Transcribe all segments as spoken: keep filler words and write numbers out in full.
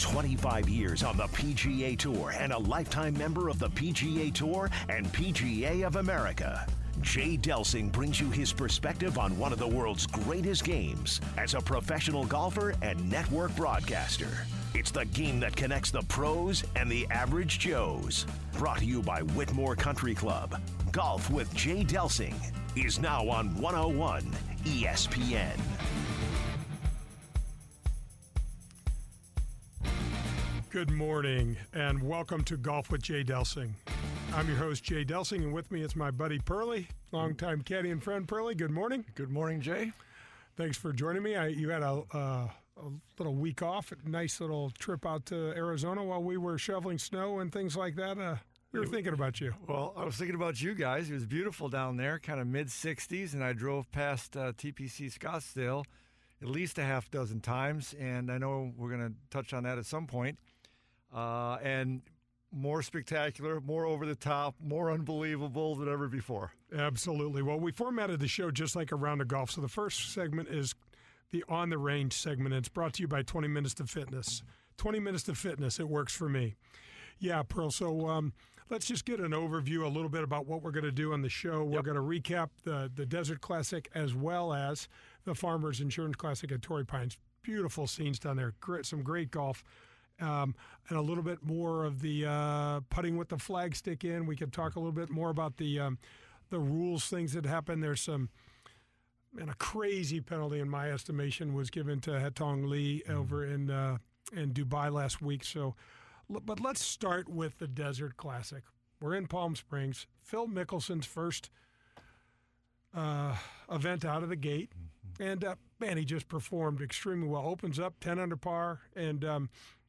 twenty-five years on the P G A Tour and a lifetime member of the P G A Tour and P G A of America, Jay Delsing brings you his perspective on one of the world's greatest games as a professional golfer and network broadcaster. It's the game that connects the pros and the average Joes. Brought to you by Whitmore Country Club. Golf with Jay Delsing is now on one oh one E S P N. Good morning and welcome to Golf with Jay Delsing. I'm your host, Jay Delsing, and with me is my buddy Pearly, longtime caddy and friend. Pearly, good morning. Good morning, Jay. Thanks for joining me. I, you had a, uh, a little week off, a nice little trip out to Arizona while we were shoveling snow and things like that. Uh, we were thinking about you. Well, I was thinking about you guys. It was beautiful down there, kind of mid sixties, and I drove past uh, T P C Scottsdale at least a half dozen times, and I know we're going to touch on that at some point. Uh, and more spectacular, more over the top, more unbelievable than ever before. Absolutely. Well, we formatted the show just like a round of golf. So the first segment is the On the Range segment. It's brought to you by twenty minutes to Fitness. twenty minutes to Fitness. It works for me. Yeah, Pearl. So um, let's just get an overview a little bit about what we're going to do on the show. We're Yep. going to recap the, the Desert Classic as well as the Farmers Insurance Classic at Torrey Pines. Beautiful scenes down there. Great, some great golf. Um, and a little bit more of the uh, putting with the flag stick in. We could talk a little bit more about the um, the rules, things that happen. There's some, and a crazy penalty in my estimation was given to Haitong Lee over in uh, in Dubai last week. So, but let's start with the Desert Classic. We're in Palm Springs. Phil Mickelson's first uh, event out of the gate, and uh, man, he just performed extremely well. Opens up ten under par, and um,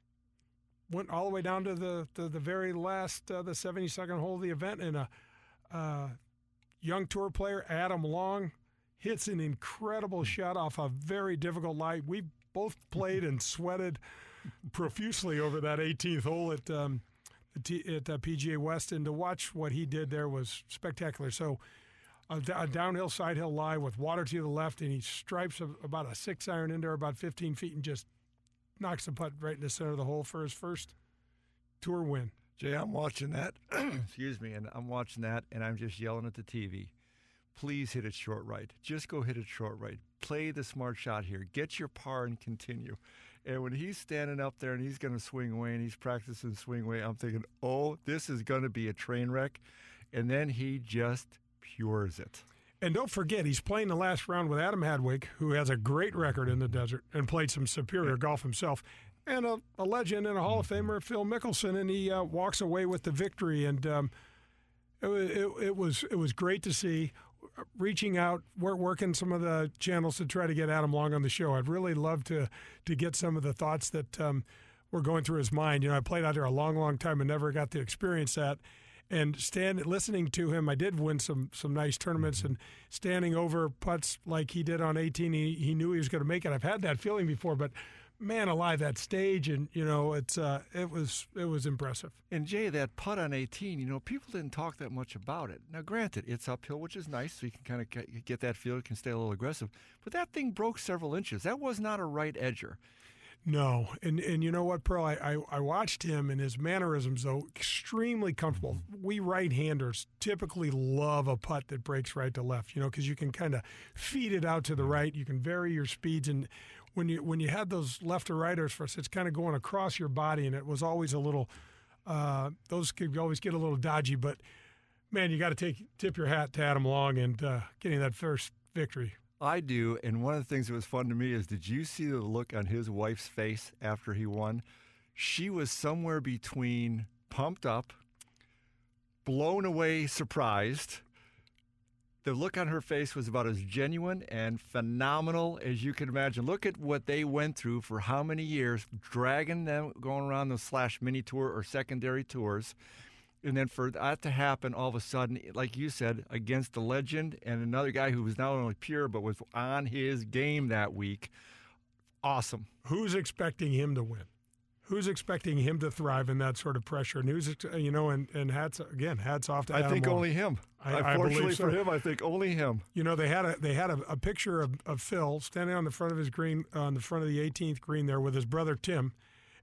went all the way down to the the, the very last, uh, the seventy-second hole of the event, and a uh, young tour player, Adam Long, hits an incredible shot off a very difficult lie. We both played and sweated profusely over that eighteenth hole at um, at uh, P G A West, and to watch what he did there was spectacular. So a, a downhill, side hill lie with water to the left, and he stripes a, about a six iron in there about fifteen feet and just knocks the putt right in the center of the hole for his first tour win. Jay, I'm watching that. Excuse me, and I'm watching that, and I'm just yelling at the T V. Please hit it short right. Just go hit it short right. Play the smart shot here. Get your par and continue. And when he's standing up there and he's going to swing away and he's practicing swing away, I'm thinking, oh, this is going to be a train wreck. And then he just pures it. And don't forget, he's playing the last round with Adam Hadwig, who has a great record in the desert and played some superior golf himself, and a, a legend and a Hall of Famer, Phil Mickelson, and he uh, walks away with the victory. And um, it, it, it was it was great to see. Reaching out, we're working some of the channels to try to get Adam Long on the show. I'd really love to to get some of the thoughts that um, were going through his mind. You know, I played out there a long, long time and never got to experience that. And stand listening to him, I did win some some nice tournaments, and standing over putts like he did on eighteen, he, he knew he was going to make it. I've had that feeling before, but man alive, that stage, and you know, it's uh, it was it was impressive. And Jay, that putt on eighteen, you know, people didn't talk that much about it. Now, granted, it's uphill, which is nice, so you can kind of get that feel, you can stay a little aggressive. But that thing broke several inches. That was not a right edger. No, and and you know what, Pearl, I, I, I watched him and his mannerisms, though, extremely comfortable. We right-handers typically love a putt that breaks right to left, you know, because you can kind of feed it out to the right. You can vary your speeds, and when you when you had those left or righters for us, it's kind of going across your body, and it was always a little, uh, those could always get a little dodgy, but man, you got to take tip your hat to Adam Long and uh, getting that first victory. I do, and one of the things that was fun to me is, did you see the look on his wife's face after he won? She was somewhere between pumped up, blown away, surprised. The look on her face was about as genuine and phenomenal as you could imagine. Look at what they went through for how many years, dragging them, going around the slash mini tour or secondary tours. And then for that to happen all of a sudden, like you said, against the legend and another guy who was not only pure but was on his game that week, awesome. Who's expecting him to win? Who's expecting him to thrive in that sort of pressure? And who's, you know, and, and hats, again, hats off to Adam I think Long. only him. I, I Unfortunately believe so. for him, I think only him. You know, they had a they had a, a picture of, of Phil standing on the front of his green, on the front of the eighteenth green there with his brother Tim.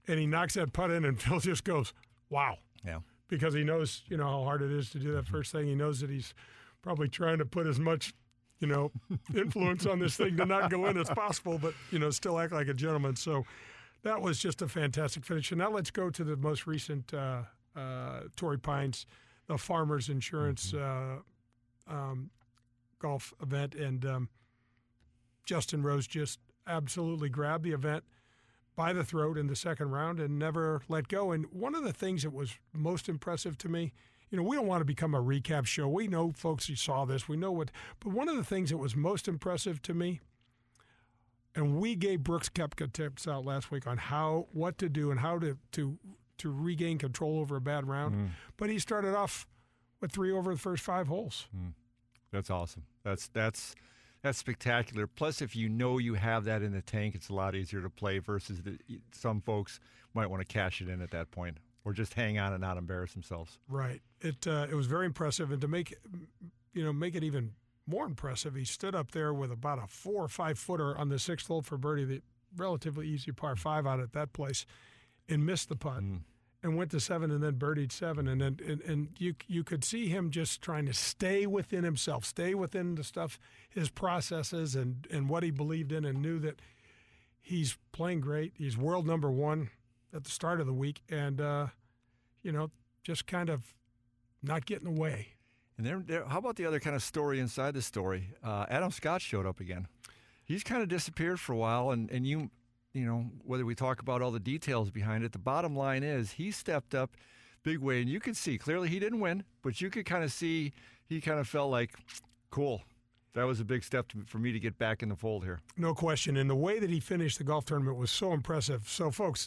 and he knocks that putt in, and Phil just goes, wow. Yeah. Because he knows, you know, how hard it is to do that first thing. He knows that he's probably trying to put as much, you know, influence on this thing to not go in as possible, but, you know, still act like a gentleman. So that was just a fantastic finish. And now let's go to the most recent uh, uh, Torrey Pines, the Farmers Insurance mm-hmm. uh, um, golf event. And um, Justin Rose just absolutely grabbed the event by the throat in the second round and never let go. And one of the things that was most impressive to me, you know, we don't want to become a recap show. We know folks who saw this. We know what. But one of the things that was most impressive to me, and we gave Brooks Koepka tips out last week on how, what to do and how to to, to regain control over a bad round. Mm. But he started off with three over the first five holes. Mm. That's awesome. That's that's that's spectacular. Plus, if you know you have that in the tank, it's a lot easier to play versus the, some folks might want to cash it in at that point or just hang on and not embarrass themselves. Right. It uh, it was very impressive, and to make you know make it even more impressive, he stood up there with about a four or five footer on the sixth hole for birdie, the relatively easy par five out at that place, and missed the putt. Mm. And went to seven and then birdied seven. And then and, and you you could see him just trying to stay within himself, stay within the stuff, his processes and, and what he believed in, and knew that he's playing great. He's world number one at the start of the week. And, uh, you know, just kind of not getting away. And there, there, how about the other kind of story inside the story? Uh, Adam Scott showed up again. He's kind of disappeared for a while, and, and you – you know, whether we talk about all the details behind it, the bottom line is he stepped up big way. And you could see, clearly he didn't win, but you could kind of see he kind of felt like, cool, that was a big step to, for me to get back in the fold here. No question. And the way that he finished the golf tournament was so impressive. So, folks,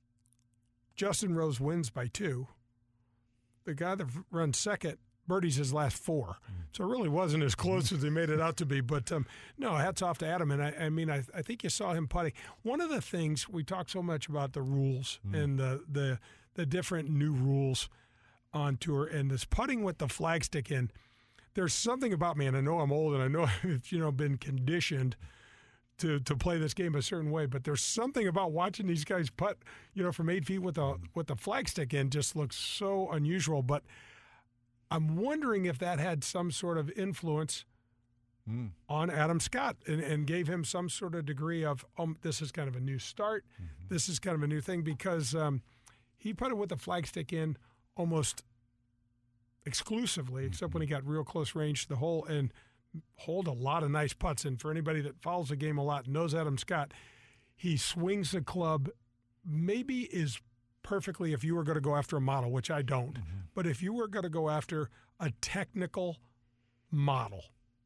Justin Rose wins by two. The guy that runs second birdies his last four. So it really wasn't as close as he made it out to be. But, um, no, hats off to Adam. And, I, I mean, I, I think you saw him putting. One of the things, we talk so much about the rules mm. and the, the the different new rules on tour, and this putting with the flagstick in, there's something about me, and I know I'm old, and I know I've you know, been conditioned to to play this game a certain way, but there's something about watching these guys putt, you know, from eight feet with the, with the flagstick in just looks so unusual. But I'm wondering if that had some sort of influence mm. on Adam Scott and, and gave him some sort of degree of, um, this is kind of a new start. Mm-hmm. This is kind of a new thing because um, he put it with the flagstick in almost exclusively, mm-hmm. except when he got real close range to the hole and hold a lot of nice putts. And for anybody that follows the game a lot knows Adam Scott, he swings the club maybe is perfectly if you were going to go after a model, which I don't. Mm-hmm. But if you were going to go after a technical model,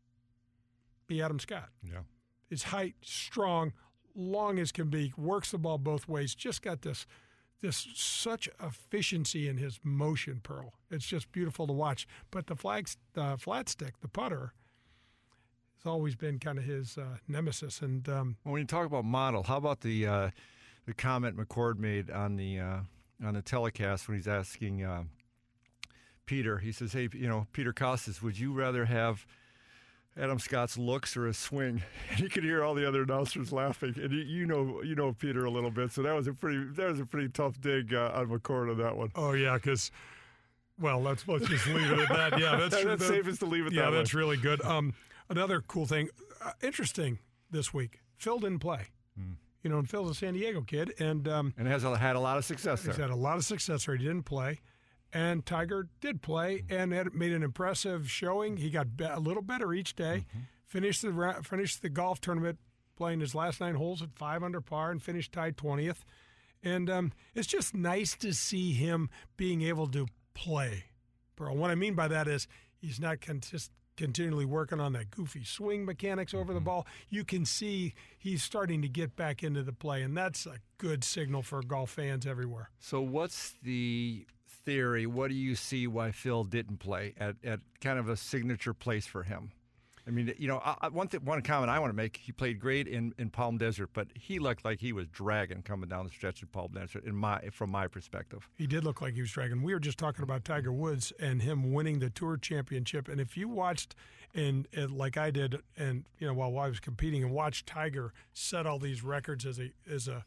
be Adam Scott. Yeah. His height, strong, long as can be, works the ball both ways, just got this this such efficiency in his motion, Pearl. It's just beautiful to watch. But the flag, the flat stick, the putter, has always been kind of his uh, nemesis. And um, when you talk about model, how about the uh, the comment McCord made on the uh, on the telecast when he's asking uh, Peter? He says, "Hey, you know, Peter Kostis, would you rather have Adam Scott's looks or his swing?" And you could hear all the other announcers laughing. And you, you know, you know Peter a little bit, so that was a pretty that was a pretty tough dig uh, on McCord on that one. Oh yeah, because. Well, let's let's just leave it at that. Yeah, that's that's the, safest to leave it. Yeah, that that's way. really good. Um, another cool thing, uh, interesting this week. Phil didn't play. Mm. You know, and Phil's a San Diego kid, and um, and has a, had a lot of success he's there. had a lot of success there. He didn't play, and Tiger did play mm. and had made an impressive showing. He got be- a little better each day. Mm-hmm. Finished the ra- finished the golf tournament playing his last nine holes at five under par and finished tied twentieth. And um, it's just nice to see him being able to play. Pearl. What I mean by that is he's not consist- continually working on that goofy swing mechanics over mm-hmm. the ball. You can see he's starting to get back into the play, and that's a good signal for golf fans everywhere. So what's the theory? What do you see why Phil didn't play at, at kind of a signature place for him? I mean, you know, I, one th- one comment I want to make, he played great in, in Palm Desert, but he looked like he was dragging coming down the stretch of Palm Desert in my from my perspective. He did look like he was dragging. We were just talking about Tiger Woods and him winning the Tour Championship, and if you watched, and, and like I did, and you know, while I was competing, and watched Tiger set all these records as a as a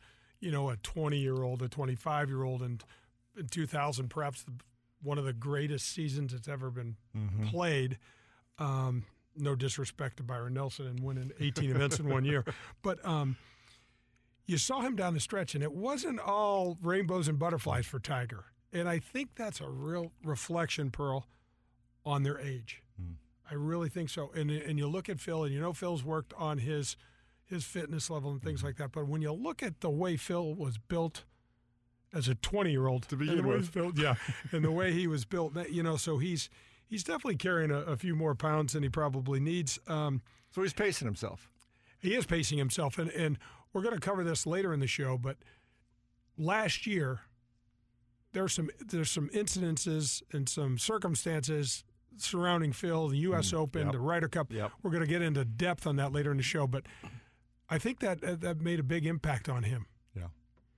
you know, a twenty-year-old, a twenty-five-year-old, and in two thousand, perhaps the, one of the greatest seasons that's ever been mm-hmm. played. Um, no disrespect to Byron Nelson and winning eighteen events in one year. But um, you saw him down the stretch, and it wasn't all rainbows and butterflies for Tiger. And I think that's a real reflection, Pearl, on their age. Mm. I really think so. And and you look at Phil, and you know Phil's worked on his his fitness level and things mm-hmm. like that. But when you look at the way Phil was built as a twenty-year-old to begin with, built, yeah, and the way he was built, you know, so he's he's definitely carrying a, a few more pounds than he probably needs. Um, so he's pacing himself. He is pacing himself, and and we're going to cover this later in the show. But last year, there's some there's some incidences and some circumstances surrounding Phil, the U S Mm, Open, yep. the Ryder Cup. Yep. We're going to get into depth on that later in the show, but I think that uh, that made a big impact on him. Yeah.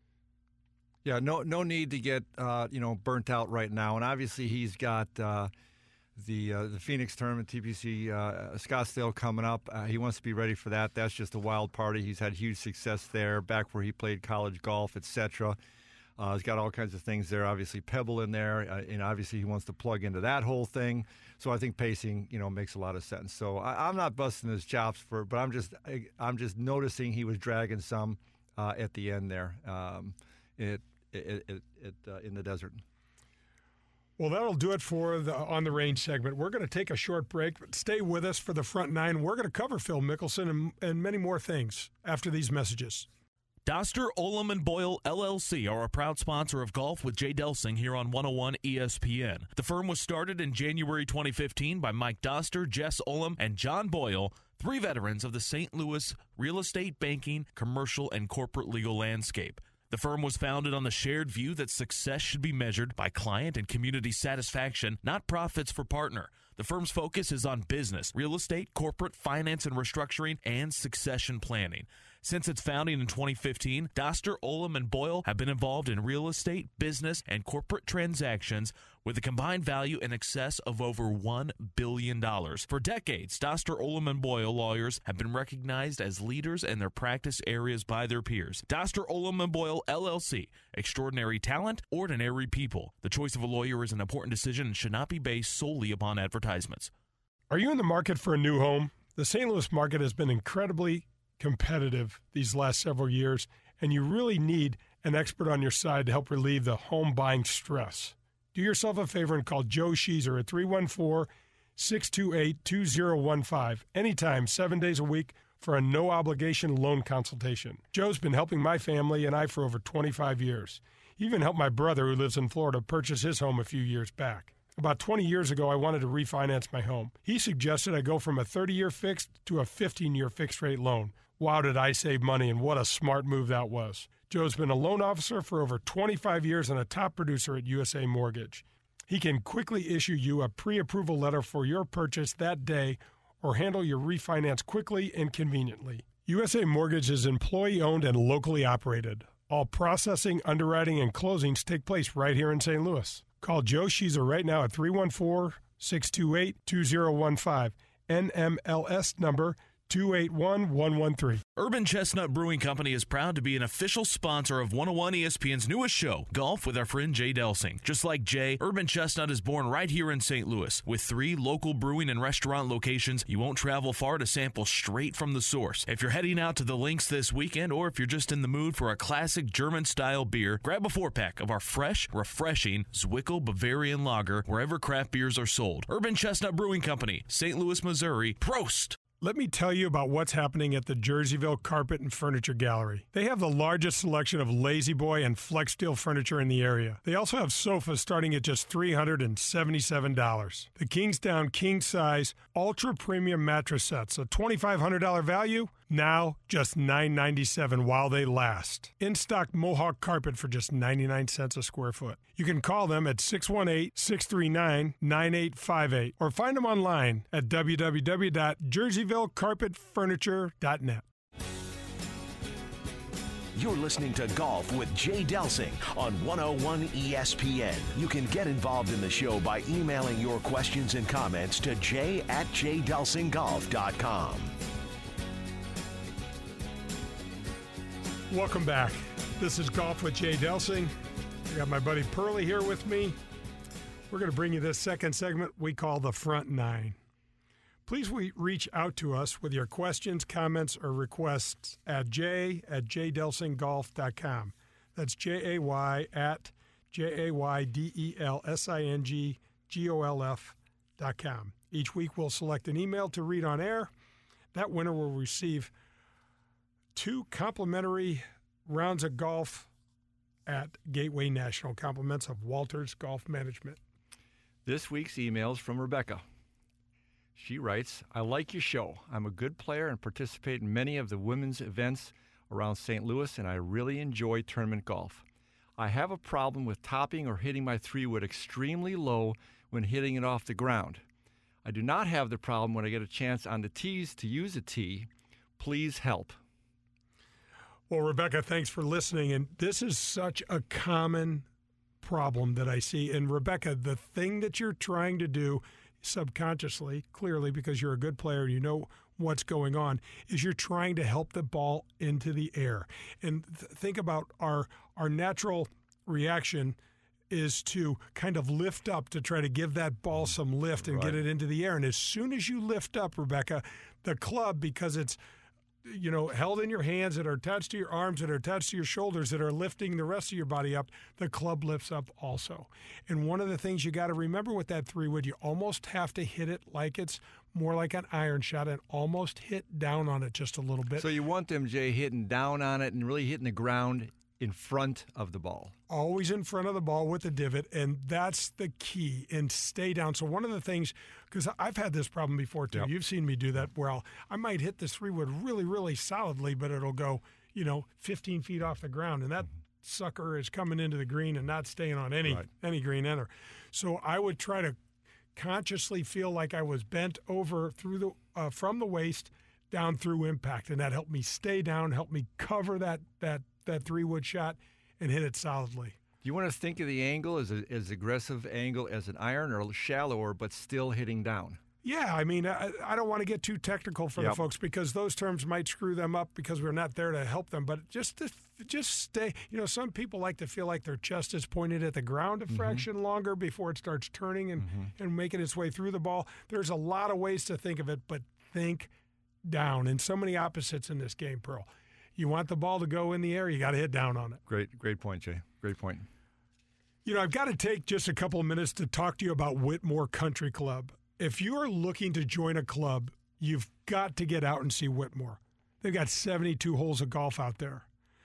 Yeah, no no need to get uh, you know burnt out right now, and obviously he's got uh, the uh, the Phoenix tournament, T P C uh, Scottsdale coming up. Uh, he wants to be ready for that. That's just a wild party. He's had huge success there, back where he played college golf, et cetera. Uh, he's got all kinds of things there. Obviously, Pebble in there, uh, and obviously he wants to plug into that whole thing. So I think pacing, you know, makes a lot of sense. So I, I'm not busting his chops for, but I'm just I, I'm just noticing he was dragging some uh, at the end there, um, it, it, it, it uh, in the desert. Well, that'll do it for the On the Range segment. We're going to take a short break, but stay with us for the front nine. We're going to cover Phil Mickelson and, and many more things after these messages. Doster, Olam and Boyle, L L C are a proud sponsor of Golf with Jay Delsing here on one oh one E S P N. The firm was started in January twenty fifteen by Mike Doster, Jess Olam, and John Boyle, three veterans of the Saint Louis real estate, banking, commercial, and corporate legal landscape. The firm was founded on the shared view that success should be measured by client and community satisfaction, not profits for partner. The firm's focus is on business, real estate, corporate, finance and restructuring, and succession planning. Since its founding in twenty fifteen, Doster, Olam, and Boyle have been involved in real estate, business, and corporate transactions with a combined value in excess of over one billion dollars. For decades, Doster, Olam, and Boyle lawyers have been recognized as leaders in their practice areas by their peers. Doster, Olam, and Boyle, L L C. Extraordinary talent, ordinary people. The choice of a lawyer is an important decision and should not be based solely upon advertisements. Are you in the market for a new home? The Saint Louis market has been incredibly competitive these last several years, and you really need an expert on your side to help relieve the home buying stress. Do yourself a favor and call Joe Sheezer at three one four, six two eight, two zero one five anytime, seven days a week for a no-obligation loan consultation. Joe's been helping my family and I for over twenty-five years. He even helped my brother, who lives in Florida, purchase his home a few years back. About twenty years ago, I wanted to refinance my home. He suggested I go from a thirty-year fixed to a fifteen-year fixed-rate loan. Wow, did I save money, and what a smart move that was. Joe's been a loan officer for over twenty-five years and a top producer at U S A Mortgage. He can quickly issue you a pre-approval letter for your purchase that day or handle your refinance quickly and conveniently. U S A Mortgage is employee-owned and locally operated. All processing, underwriting, and closings take place right here in Saint Louis. Call Joe Sheezer right now at three one four, six two eight, two zero one five. N M L S number two eight one, one one three. Urban Chestnut Brewing Company is proud to be an official sponsor of one oh one E S P N's newest show, Golf with our friend Jay Delsing. Just like Jay, Urban Chestnut is born right here in Saint Louis. With three local brewing and restaurant locations, you won't travel far to sample straight from the source. If you're heading out to the links this weekend, or if you're just in the mood for a classic German-style beer, grab a four-pack of our fresh, refreshing Zwickel Bavarian Lager wherever craft beers are sold. Urban Chestnut Brewing Company, Saint Louis, Missouri. Prost! Let me tell you about what's happening at the Jerseyville Carpet and Furniture Gallery. They have the largest selection of Lazy Boy and Flex Steel furniture in the area. They also have sofas starting at just three hundred seventy-seven dollars. The Kingsdown King Size Ultra Premium Mattress Sets, a twenty-five hundred dollars value, now just nine ninety-seven while they last. In-stock Mohawk carpet for just ninety-nine cents a square foot. You can call them at six one eight, six three nine, nine eight five eight or find them online at w w w dot jerseyville carpet furniture dot net. You're listening to Golf with Jay Delsing on one oh one E S P N. You can get involved in the show by emailing your questions and comments to jay at jay delsing golf dot com. Welcome back. This is Golf with Jay Delsing. I got my buddy Pearlie here with me. We're going to bring you this second segment we call the Front Nine. Please we reach out to us with your questions, comments, or requests at jay at jay delsing golf dot com. That's J A Y at J A Y D E L S I N G G O L F dot com. Each week we'll select an email to read on air. That winner will receive two complimentary rounds of golf at Gateway National, compliments of Walters Golf Management. This week's email is from Rebecca. She writes, I like your show. I'm a good player and participate in many of the women's events around Saint Louis, and I really enjoy tournament golf. I have a problem with topping or hitting my three-wood extremely low when hitting it off the ground. I do not have the problem when I get a chance on the tees to use a tee. Please help. Well, Rebecca, thanks for listening. And this is such a common problem that I see. And Rebecca, the thing that you're trying to do subconsciously, clearly, because you're a good player, you know what's going on, is you're trying to help the ball into the air. And th- think about our our natural reaction is to kind of lift up to try to give that ball some lift and right. get it into the air. And as soon as you lift up, Rebecca, the club, because it's you know, held in your hands, that are attached to your arms, that are attached to your shoulders, that are lifting the rest of your body up, the club lifts up also. And one of the things you got to remember with that three-wood, you almost have to hit it like it's more like an iron shot and almost hit down on it just a little bit. So you want them, Jay, hitting down on it and really hitting the ground in front of the ball. Always in front of the ball with the divot, and that's the key, and stay down. So one of the things, because I've had this problem before too, yep. You've seen me do that, where I'll, I might hit this three-wood really, really solidly, but it'll go, you know, fifteen feet off the ground, and that mm-hmm. sucker is coming into the green and not staying on any right. any green enter. So I would try to consciously feel like I was bent over through the uh, from the waist down through impact, and that helped me stay down, helped me cover that that that three-wood shot and hit it solidly. Do you want to think of the angle as a, as aggressive angle as an iron, or shallower but still hitting down? Yeah, I mean, I, I don't want to get too technical for yep. the folks, because those terms might screw them up because we're not there to help them. But just to, just stay, you know, some people like to feel like their chest is pointed at the ground a mm-hmm. fraction longer before it starts turning and, mm-hmm. and making its way through the ball. There's a lot of ways to think of it, but think down. And so many opposites in this game, Pearl. You want the ball to go in the air, you got to hit down on it. Great, great point, Jay. Great point. You know, I've got to take just a couple of minutes to talk to you about Whitmore Country Club. If you are looking to join a club, you've got to get out and see Whitmore. They've got seventy-two holes of golf out there.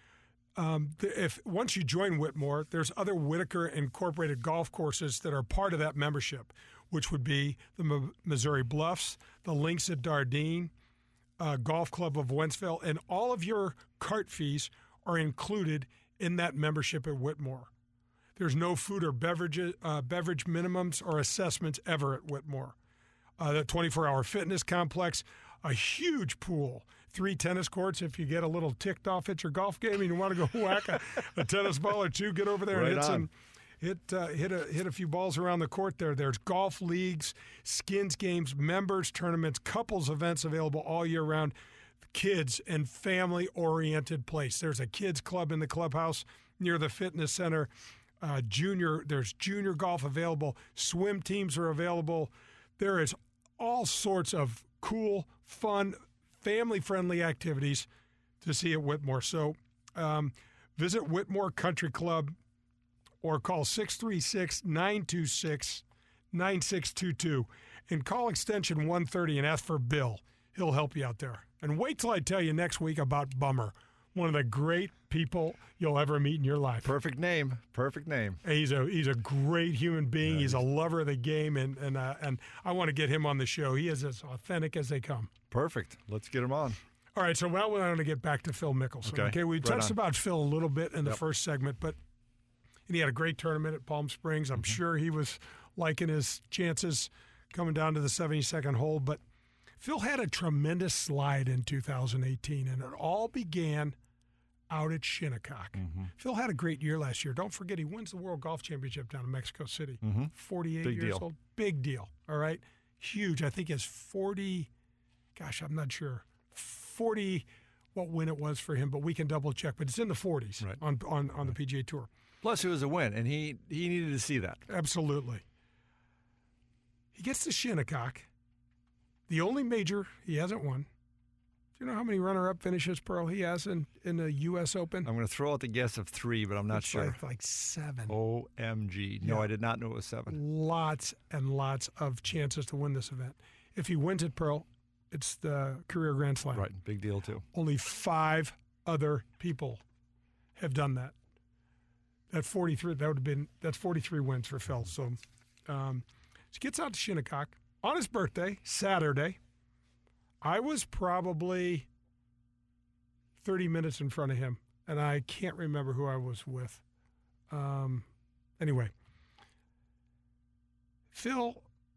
Um, if once you join Whitmore, there's other Whitaker Incorporated golf courses that are part of that membership, which would be the M- Missouri Bluffs, the Links at Dardenne, Uh, Golf Club of Wentzville, and all of your cart fees are included in that membership at Whitmore. There's no food or beverage, uh, beverage minimums or assessments ever at Whitmore. Uh, the twenty-four hour fitness complex, a huge pool, three tennis courts. If you get a little ticked off at your golf game and you want to go whack a, a tennis ball or two, get over there right and hit on. some. Hit uh, hit a hit a few balls around the court there. There's golf leagues, skins games, members tournaments, couples events available all year round. Kids and family-oriented place. There's a kids club in the clubhouse near the fitness center. Uh, junior, there's junior golf available. Swim teams are available. There is all sorts of cool, fun, family-friendly activities to see at Whitmore. So um, visit Whitmore Country Club, or call six three six, nine two six, nine six two two and call extension one thirty and ask for Bill. He'll help you out there. And wait till I tell you next week about Bummer, one of the great people you'll ever meet in your life. Perfect name. Perfect name. He's a he's a great human being. Yeah, he's, he's a lover of the game, and and uh, and I want to get him on the show. He is as authentic as they come. Perfect. Let's get him on. All right, so now we're going to get back to Phil Mickelson. Okay, okay we right touched on. about Phil a little bit in the yep. first segment, but and he had a great tournament at Palm Springs. I'm mm-hmm. sure he was liking his chances coming down to the seventy-second hole. But Phil had a tremendous slide in two thousand eighteen, and it all began out at Shinnecock. Mm-hmm. Phil had a great year last year. Don't forget, he wins the World Golf Championship down in Mexico City. Mm-hmm. forty-eight Big years deal. old. Big deal. All right? Huge. I think it's forty, gosh, I'm not sure, forty what win it was for him, but we can double check. But it's in the forties Right. on on, on the P G A Tour. Plus, it was a win, and he, he needed to see that. Absolutely. He gets to Shinnecock, the only major he hasn't won. Do you know how many runner-up finishes, Pearl, he has in, in the U S Open? I'm going to throw out the guess of three, but I'm not It's sure. Like, like seven. O M G. No, Yeah. I did not know it was seven. Lots and lots of chances to win this event. If he wins it, Pearl, it's the career Grand Slam. Right, big deal, too. Only five other people have done that. That forty-three, that would have been, that's forty-three wins for Phil. So, um, he gets out to Shinnecock on his birthday, Saturday. I was probably thirty minutes in front of him, and I can't remember who I was with. Um, anyway, Phil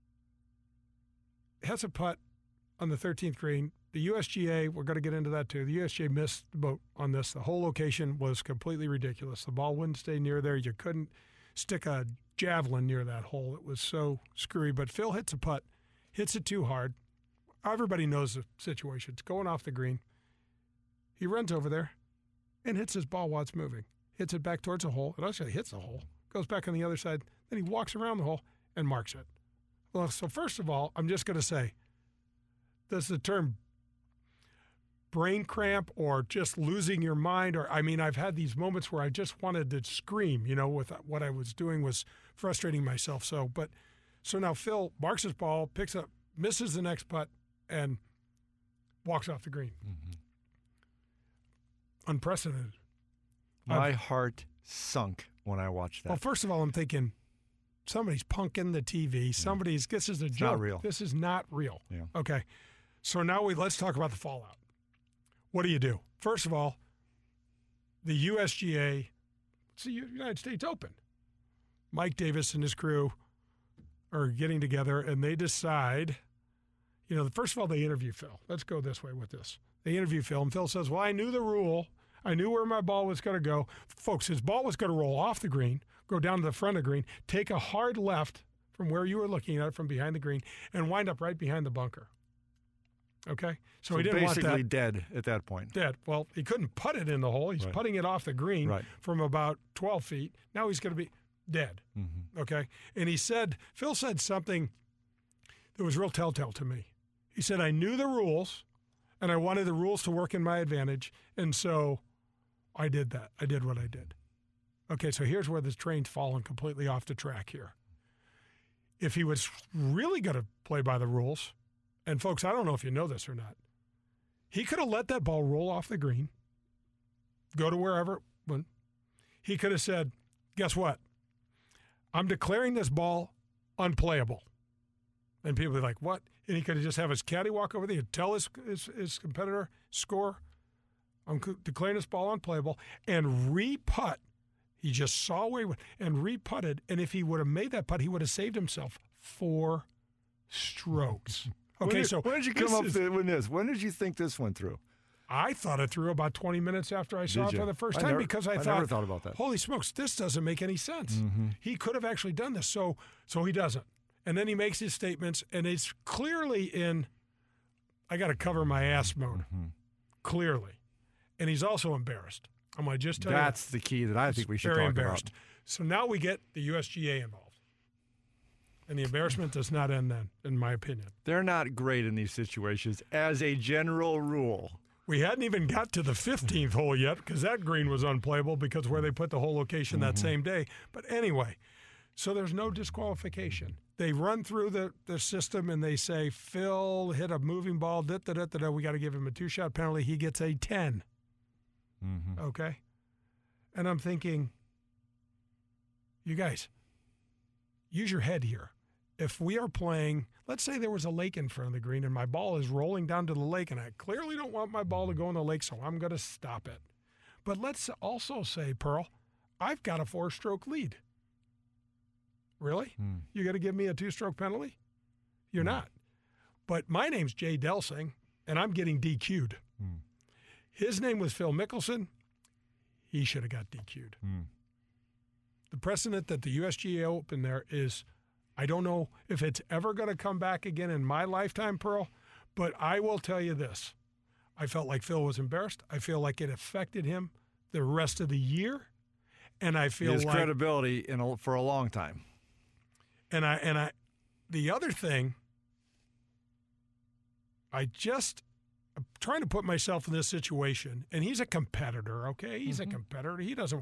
has a putt on the thirteenth green. The U S G A, we're going to get into that too. The U S G A missed the boat on this. The whole location was completely ridiculous. The ball wouldn't stay near there. You couldn't stick a javelin near that hole. It was so screwy. But Phil hits a putt, hits it too hard. Everybody knows the situation. It's going off the green. He runs over there and hits his ball while it's moving. Hits it back towards the hole. It actually hits the hole. Goes back on the other side. Then he walks around the hole and marks it. Well, so first of all, I'm just going to say, does the term brain cramp or just losing your mind, or I mean, I've had these moments where I just wanted to scream, you know, with what I was doing was frustrating myself. So, but so now Phil marks his ball, picks up, misses the next putt, and walks off the green. Mm-hmm. Unprecedented. My I've, heart sunk when I watched that. well, first of all, I'm thinking somebody's punking the T V. Somebody's, this is a It's joke. not real. This is not real. Yeah. Okay. So now we let's talk about the fallout. What do you do? First of all, the U S G A, it's the United States Open. Mike Davis and his crew are getting together, and they decide, you know, first of all, they interview Phil. Let's go this way with this. They interview Phil, and Phil says, well, I knew the rule. I knew where my ball was going to go. Folks, his ball was going to roll off the green, go down to the front of the green, take a hard left from where you were looking at it from behind the green, and wind up right behind the bunker. Okay? So, So he didn't want basically that. dead at that point. Dead. Well, he couldn't putt it in the hole. He's Right. putting it off the green Right. from about twelve feet. Now he's going to be dead. Mm-hmm. Okay? And he said, Phil said something that was real telltale to me. He said, I knew the rules, and I wanted the rules to work in my advantage, and so I did that. I did what I did. Okay, so here's where this train's fallen completely off the track here. If he was really going to play by the rules, and folks, I don't know if you know this or not, he could have let that ball roll off the green, go to wherever it went. He could have said, guess what? I'm declaring this ball unplayable. And people would be like, what? And he could have just have his caddy walk over there and tell his, his, his competitor, score, I'm declaring this ball unplayable, and re-putt. He just saw where he went and re-putted. And if he would have made that putt, he would have saved himself four strokes. Okay, when did, so when did you come this up is- with this? When did you think this went through? I thought it through about twenty minutes after I saw Did it for you? the first I time never- because I, I thought, never thought about that. holy smokes, this doesn't make any sense. Mm-hmm. He could have actually done this. So, so he doesn't. And then he makes his statements, and it's clearly in, I got to cover my ass mode. Mm-hmm. Clearly. And he's also embarrassed. I'm going to just tell That's you. the key that I think we should very talk embarrassed. about. So now we get the U S G A involved. And the embarrassment does not end then, in my opinion. They're not great in these situations as a general rule. We hadn't even got to the fifteenth hole yet because that green was unplayable because where they put the whole location that same day. But anyway, so there's no disqualification. They run through the, the system and they say, Phil hit a moving ball, da, da, da, da, da. We got to give him a two-shot penalty. He gets a ten. Mm-hmm. Okay? And I'm thinking, you guys, use your head here. If we are playing, let's say there was a lake in front of the green and my ball is rolling down to the lake and I clearly don't want my ball to go in the lake, so I'm going to stop it. But let's also say, Pearl, I've got a four-stroke lead. Really? Hmm. You got to give me a two-stroke penalty? You're not. But my name's Jay Delsing, and I'm getting D Q'd. Hmm. His name was Phil Mickelson. He should have got D Q'd. Hmm. The precedent that the U S G A Open there is, I don't know if it's ever going to come back again in my lifetime, Pearl, but I will tell you this. I felt like Phil was embarrassed. I feel like it affected him the rest of the year, and I feel his like credibility in a, for a long time. And I and I, the other thing, I just I'm trying to put myself in this situation, and he's a competitor. Okay, he's mm-hmm. a competitor. He doesn't.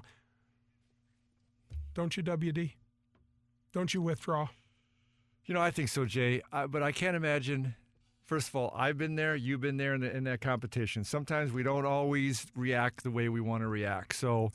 Don't you, W D? Don't you withdraw? You know, I think so, Jay. I, but I can't imagine. First of all, I've been there. You've been there in, the, in that competition. Sometimes we don't always react the way we want to react. So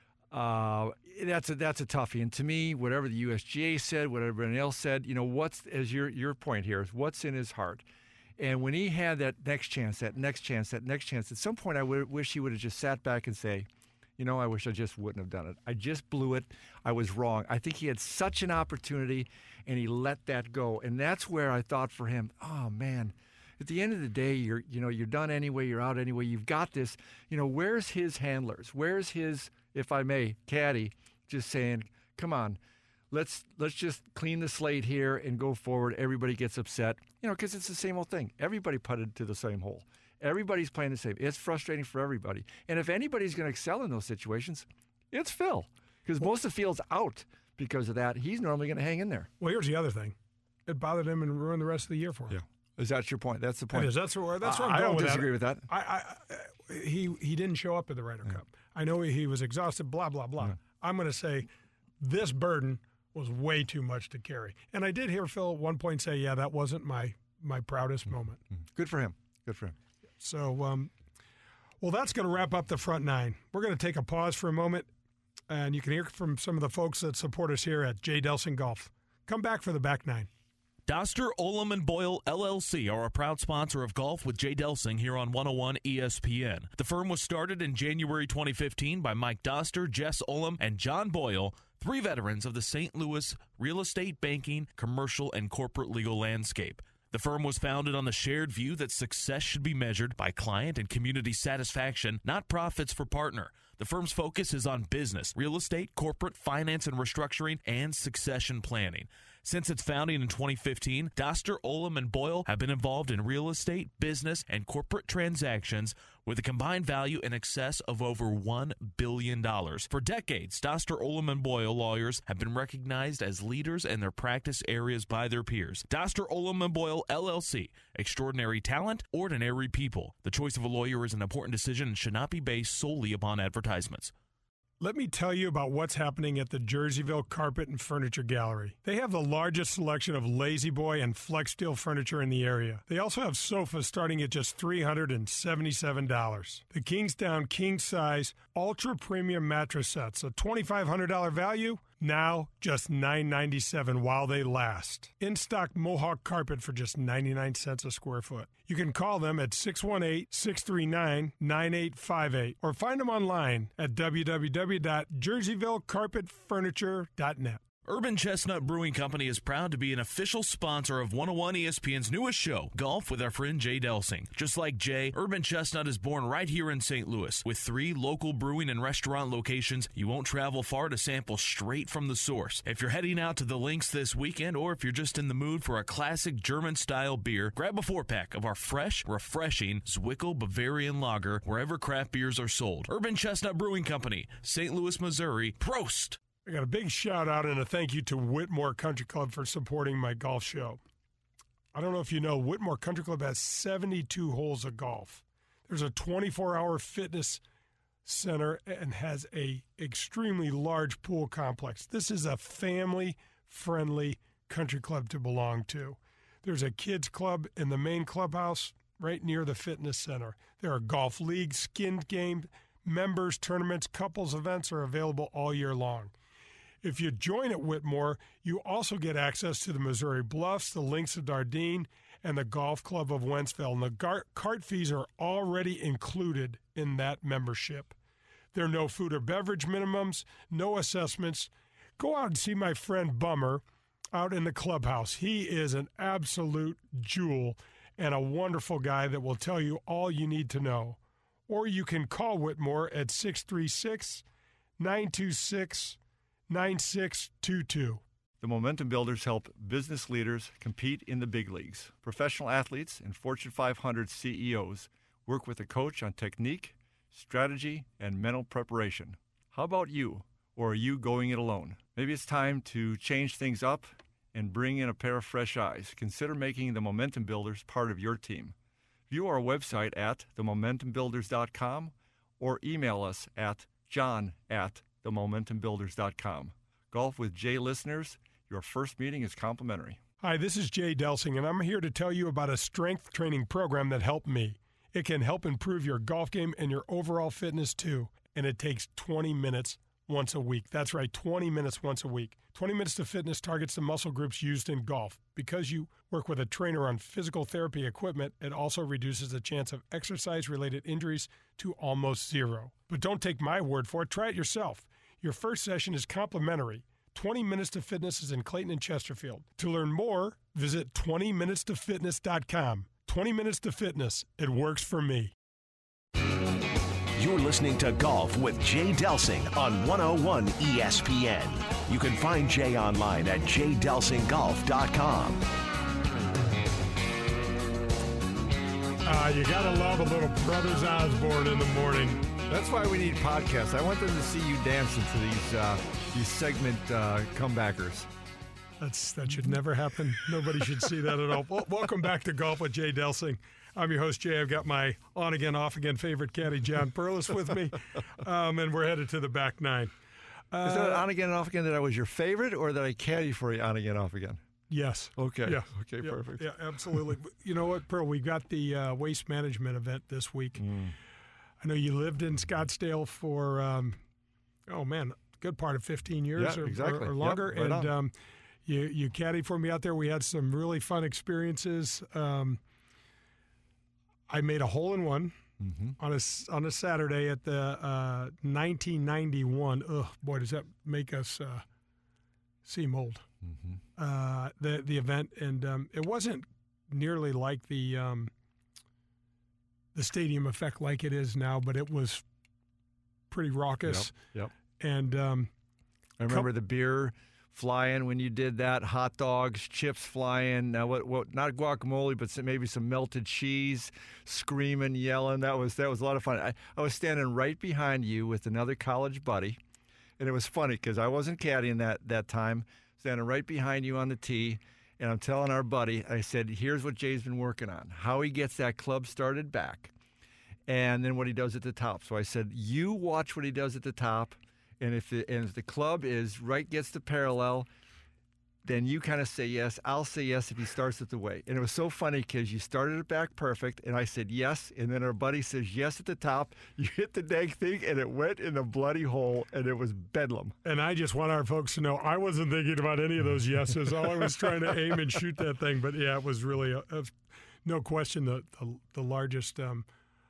uh, that's a that's a toughie. And to me, whatever the U S G A said, whatever everybody else said, you know, what's as your your point here is what's in his heart. And when he had that next chance, that next chance, that next chance, at some point I w- wish he would have just sat back and say, you know, I wish I just wouldn't have done it. I just blew it. I was wrong. I think he had such an opportunity, and he let that go. And that's where I thought for him, oh, man, at the end of the day, you're you know, you're done anyway. You're out anyway. You've got this. You know, where's his handlers? Where's his, if I may, caddy, just saying, come on, let's let's just clean the slate here and go forward. Everybody gets upset, you know, because it's the same old thing. Everybody putted to the same hole. Everybody's playing the same. It's frustrating for everybody. And if anybody's going to excel in those situations, it's Phil. Because most of the field's out because of that. He's normally going to hang in there. Well, here's the other thing. It bothered him and ruined the rest of the year for him. Yeah. Is that your point? That's the point. It is. That's where, that's where uh, I'm I going don't with disagree that. with that. I, I, he, he didn't show up at the Ryder yeah. Cup. I know he was exhausted, blah, blah, blah. Yeah. I'm going to say this burden was way too much to carry. And I did hear Phil at one point say, yeah, that wasn't my, my proudest mm-hmm. moment. Good for him. Good for him. So, um, well, that's going to wrap up the front nine. We're going to take a pause for a moment, and you can hear from some of the folks that support us here at Jay Delsing Golf. Come back for the back nine. Doster, Olam and Boyle, L L C are a proud sponsor of Golf with Jay Delsing here on one oh one E S P N. The firm was started in January twenty fifteen by Mike Doster, Jess Olam, and John Boyle, three veterans of the Saint Louis real estate, banking, commercial, and corporate legal landscape. The firm was founded on the shared view that success should be measured by client and community satisfaction, not profits for partner. The firm's focus is on business, real estate, corporate, finance and restructuring, and succession planning. Since its founding in twenty fifteen, Doster, Olam, and Boyle have been involved in real estate, business, and corporate transactions with a combined value in excess of over one billion dollars. For decades, Doster, Olam, and Boyle lawyers have been recognized as leaders in their practice areas by their peers. Doster, Olam, and Boyle, L L C. Extraordinary talent, ordinary people. The choice of a lawyer is an important decision and should not be based solely upon advertisements. Let me tell you about what's happening at the Jerseyville Carpet and Furniture Gallery. They have the largest selection of Lazy Boy and Flex Steel furniture in the area. They also have sofas starting at just three hundred seventy-seven dollars. The Kingsdown King Size Ultra Premium Mattress Sets, a twenty-five hundred dollars value, now just nine hundred ninety-seven dollars while they last. In-stock Mohawk carpet for just ninety-nine cents a square foot. You can call them at six one eight, six three nine, nine eight five eight or find them online at w w w dot jerseyville carpet furniture dot net. Urban Chestnut Brewing Company is proud to be an official sponsor of one oh one E S P N's newest show, Golf with our friend Jay Delsing. Just like Jay, Urban Chestnut is born right here in Saint Louis. With three local brewing and restaurant locations, you won't travel far to sample straight from the source. If you're heading out to the links this weekend, or if you're just in the mood for a classic German-style beer, grab a four-pack of our fresh, refreshing Zwickel Bavarian Lager wherever craft beers are sold. Urban Chestnut Brewing Company, Saint Louis, Missouri. Prost! I got a big shout out and a thank you to Whitmore Country Club for supporting my golf show. I don't know if you know, Whitmore Country Club has seventy-two holes of golf. There's a twenty-four hour fitness center and has a extremely large pool complex. This is a family-friendly country club to belong to. There's a kids club in the main clubhouse right near the fitness center. There are golf leagues, skin games, members, tournaments, couples events are available all year long. If you join at Whitmore, you also get access to the Missouri Bluffs, the Links of Dardenne, and the Golf Club of Wentzville. And the gar- cart fees are already included in that membership. There are no food or beverage minimums, no assessments. Go out and see my friend Bummer out in the clubhouse. He is an absolute jewel and a wonderful guy that will tell you all you need to know. Or you can call Whitmore at six three six, nine two six, nine six two two. The Momentum Builders help business leaders compete in the big leagues. Professional athletes and Fortune five hundred C E Os Work with a coach on technique, strategy, and mental preparation. How about you? Or are you going it alone? Maybe it's time to change things up and bring in a pair of fresh eyes. Consider making the Momentum Builders part of your team. View our website at the momentum builders dot com or email us at john at the momentum builders dot com. Golf with Jay listeners, your first meeting is complimentary. Hi, this is Jay Delsing, and I'm here to tell you about a strength training program that helped me. It can help improve your golf game and your overall fitness, too. And it takes twenty minutes once a week. That's right, twenty minutes once a week. twenty Minutes to Fitness targets the muscle groups used in golf. Because you work with a trainer on physical therapy equipment, it also reduces the chance of exercise-related injuries to almost zero. But don't take my word for it. Try it yourself. Your first session is complimentary. twenty Minutes to Fitness is in Clayton and Chesterfield. To learn more, visit twenty minutes to fitness dot com. twenty Minutes to Fitness. It works for me. You're listening to Golf with Jay Delsing on one oh one E S P N. You can find Jay online at j delsing golf dot com. Uh, you got to love a little Brothers Osborne in the morning. That's why we need podcasts. I want them to see you dancing to these uh, these segment uh, comebackers. That's That should never happen. Nobody should see that at all. Well, welcome back to Golf with Jay Delsing. I'm your host, Jay. I've got my on-again, off-again favorite caddy, John Perlis, with me, um, and we're headed to the back nine. Uh, Is that on again and off again that I was your favorite, or that I caddy for you on again, off again? Yes. Okay. Yeah. Okay, yeah. perfect. Yeah, absolutely. You know what, Pearl? We got the uh, waste management event this week. Mm. I know you lived in Scottsdale for, um, oh, man, a good part of fifteen years Yeah, or, exactly. or, or longer. Yep, right and on. um, you, you caddied for me out there. We had some really fun experiences. Um, I made a hole-in-one Mm-hmm. on a, on a Saturday at the uh, nineteen ninety-one. Ugh, boy, does that make us uh, seem old. Mm-hmm. Uh, the the event, and um, it wasn't nearly like the um, the stadium effect like it is now, but it was pretty raucous. Yep. And um, I remember the beer flying when you did that, hot dogs, chips flying. Now, what? What? Not guacamole, but some, maybe some melted cheese, screaming, yelling. That was that was a lot of fun. I, I was standing right behind you with another college buddy, and it was funny because I wasn't caddying that that time. Standing right behind you on the tee, and I'm telling our buddy, I said, here's what Jay's been working on, how he gets that club started back, and then what he does at the top. So I said, you watch what he does at the top, and if the, and if the club is right, gets the parallel, then you kind of say yes. I'll say yes if he starts it the way. And it was so funny because you started it back perfect, and I said yes, and then our buddy says yes at the top. You hit the dang thing, and it went in a bloody hole, and it was bedlam. and I just want our folks to know I wasn't thinking about any of those yeses. All I was trying to aim and shoot that thing. But, yeah, it was really, a, a, no question, the, the, the largest um,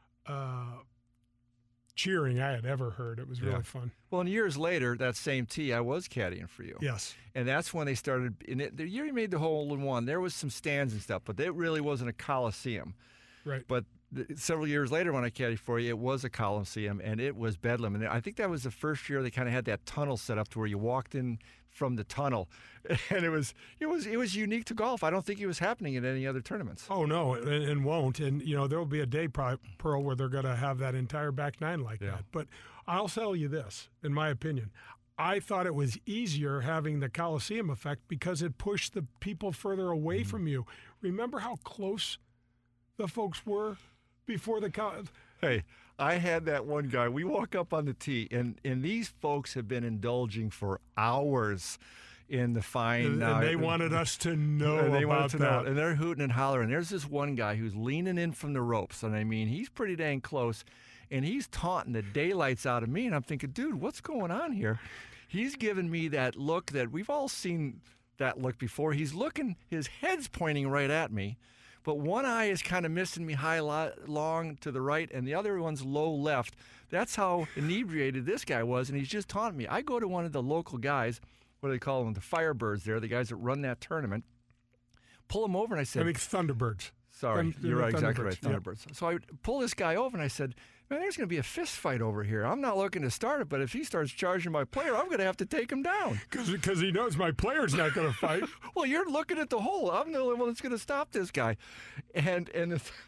uh, cheering I had ever heard. It was really Yeah. fun. Well, and years later, that same tee, I was caddying for you. Yes. And that's when they started. In it, the year you made the hole in one, there was some stands and stuff, but it really wasn't a coliseum. Right. But the, several years later, when I caddied for you, it was a coliseum, and it was bedlam. And I think that was the first year they kind of had that tunnel set up to where you walked in from the tunnel, and it was it was it was unique to golf. I don't think it was happening in any other tournaments. Oh, no, and, and won't. And, you know, there will be a day, probably, Pearl, where they're going to have that entire back nine like Yeah. that. But I'll tell you this, in my opinion. I thought it was easier having the Coliseum effect because it pushed the people further away Mm-hmm. from you. Remember how close the folks were before the Col- Hey, I had that one guy. We walk up on the tee, and, and these folks have been indulging for hours in the fine. and, uh, and they wanted us to know and they about wanted to that. know. And they're hooting and hollering. There's this one guy who's leaning in from the ropes, and I mean, he's pretty dang close, and he's taunting the daylights out of me, and I'm thinking, dude, what's going on here? He's giving me that look that we've all seen that look before. He's looking, his head's pointing right at me, but one eye is kind of missing me high, lo- long to the right, and the other one's low left. That's how inebriated this guy was, and he's just taunting me. I go to one of the local guys, what do they call them, the Firebirds there, the guys that run that tournament, pull him over, and I said, I think Thunderbirds. sorry, Thun- you're right, exactly right, Thunderbirds, yep. Thunderbirds. So I pull this guy over, and I said, man, there's going to be a fist fight over here. I'm not looking to start it, but if he starts charging my player, I'm going to have to take him down. Because he knows my player's not going to fight. Well, you're looking at the hole. I'm the only one that's going to stop this guy. And and the,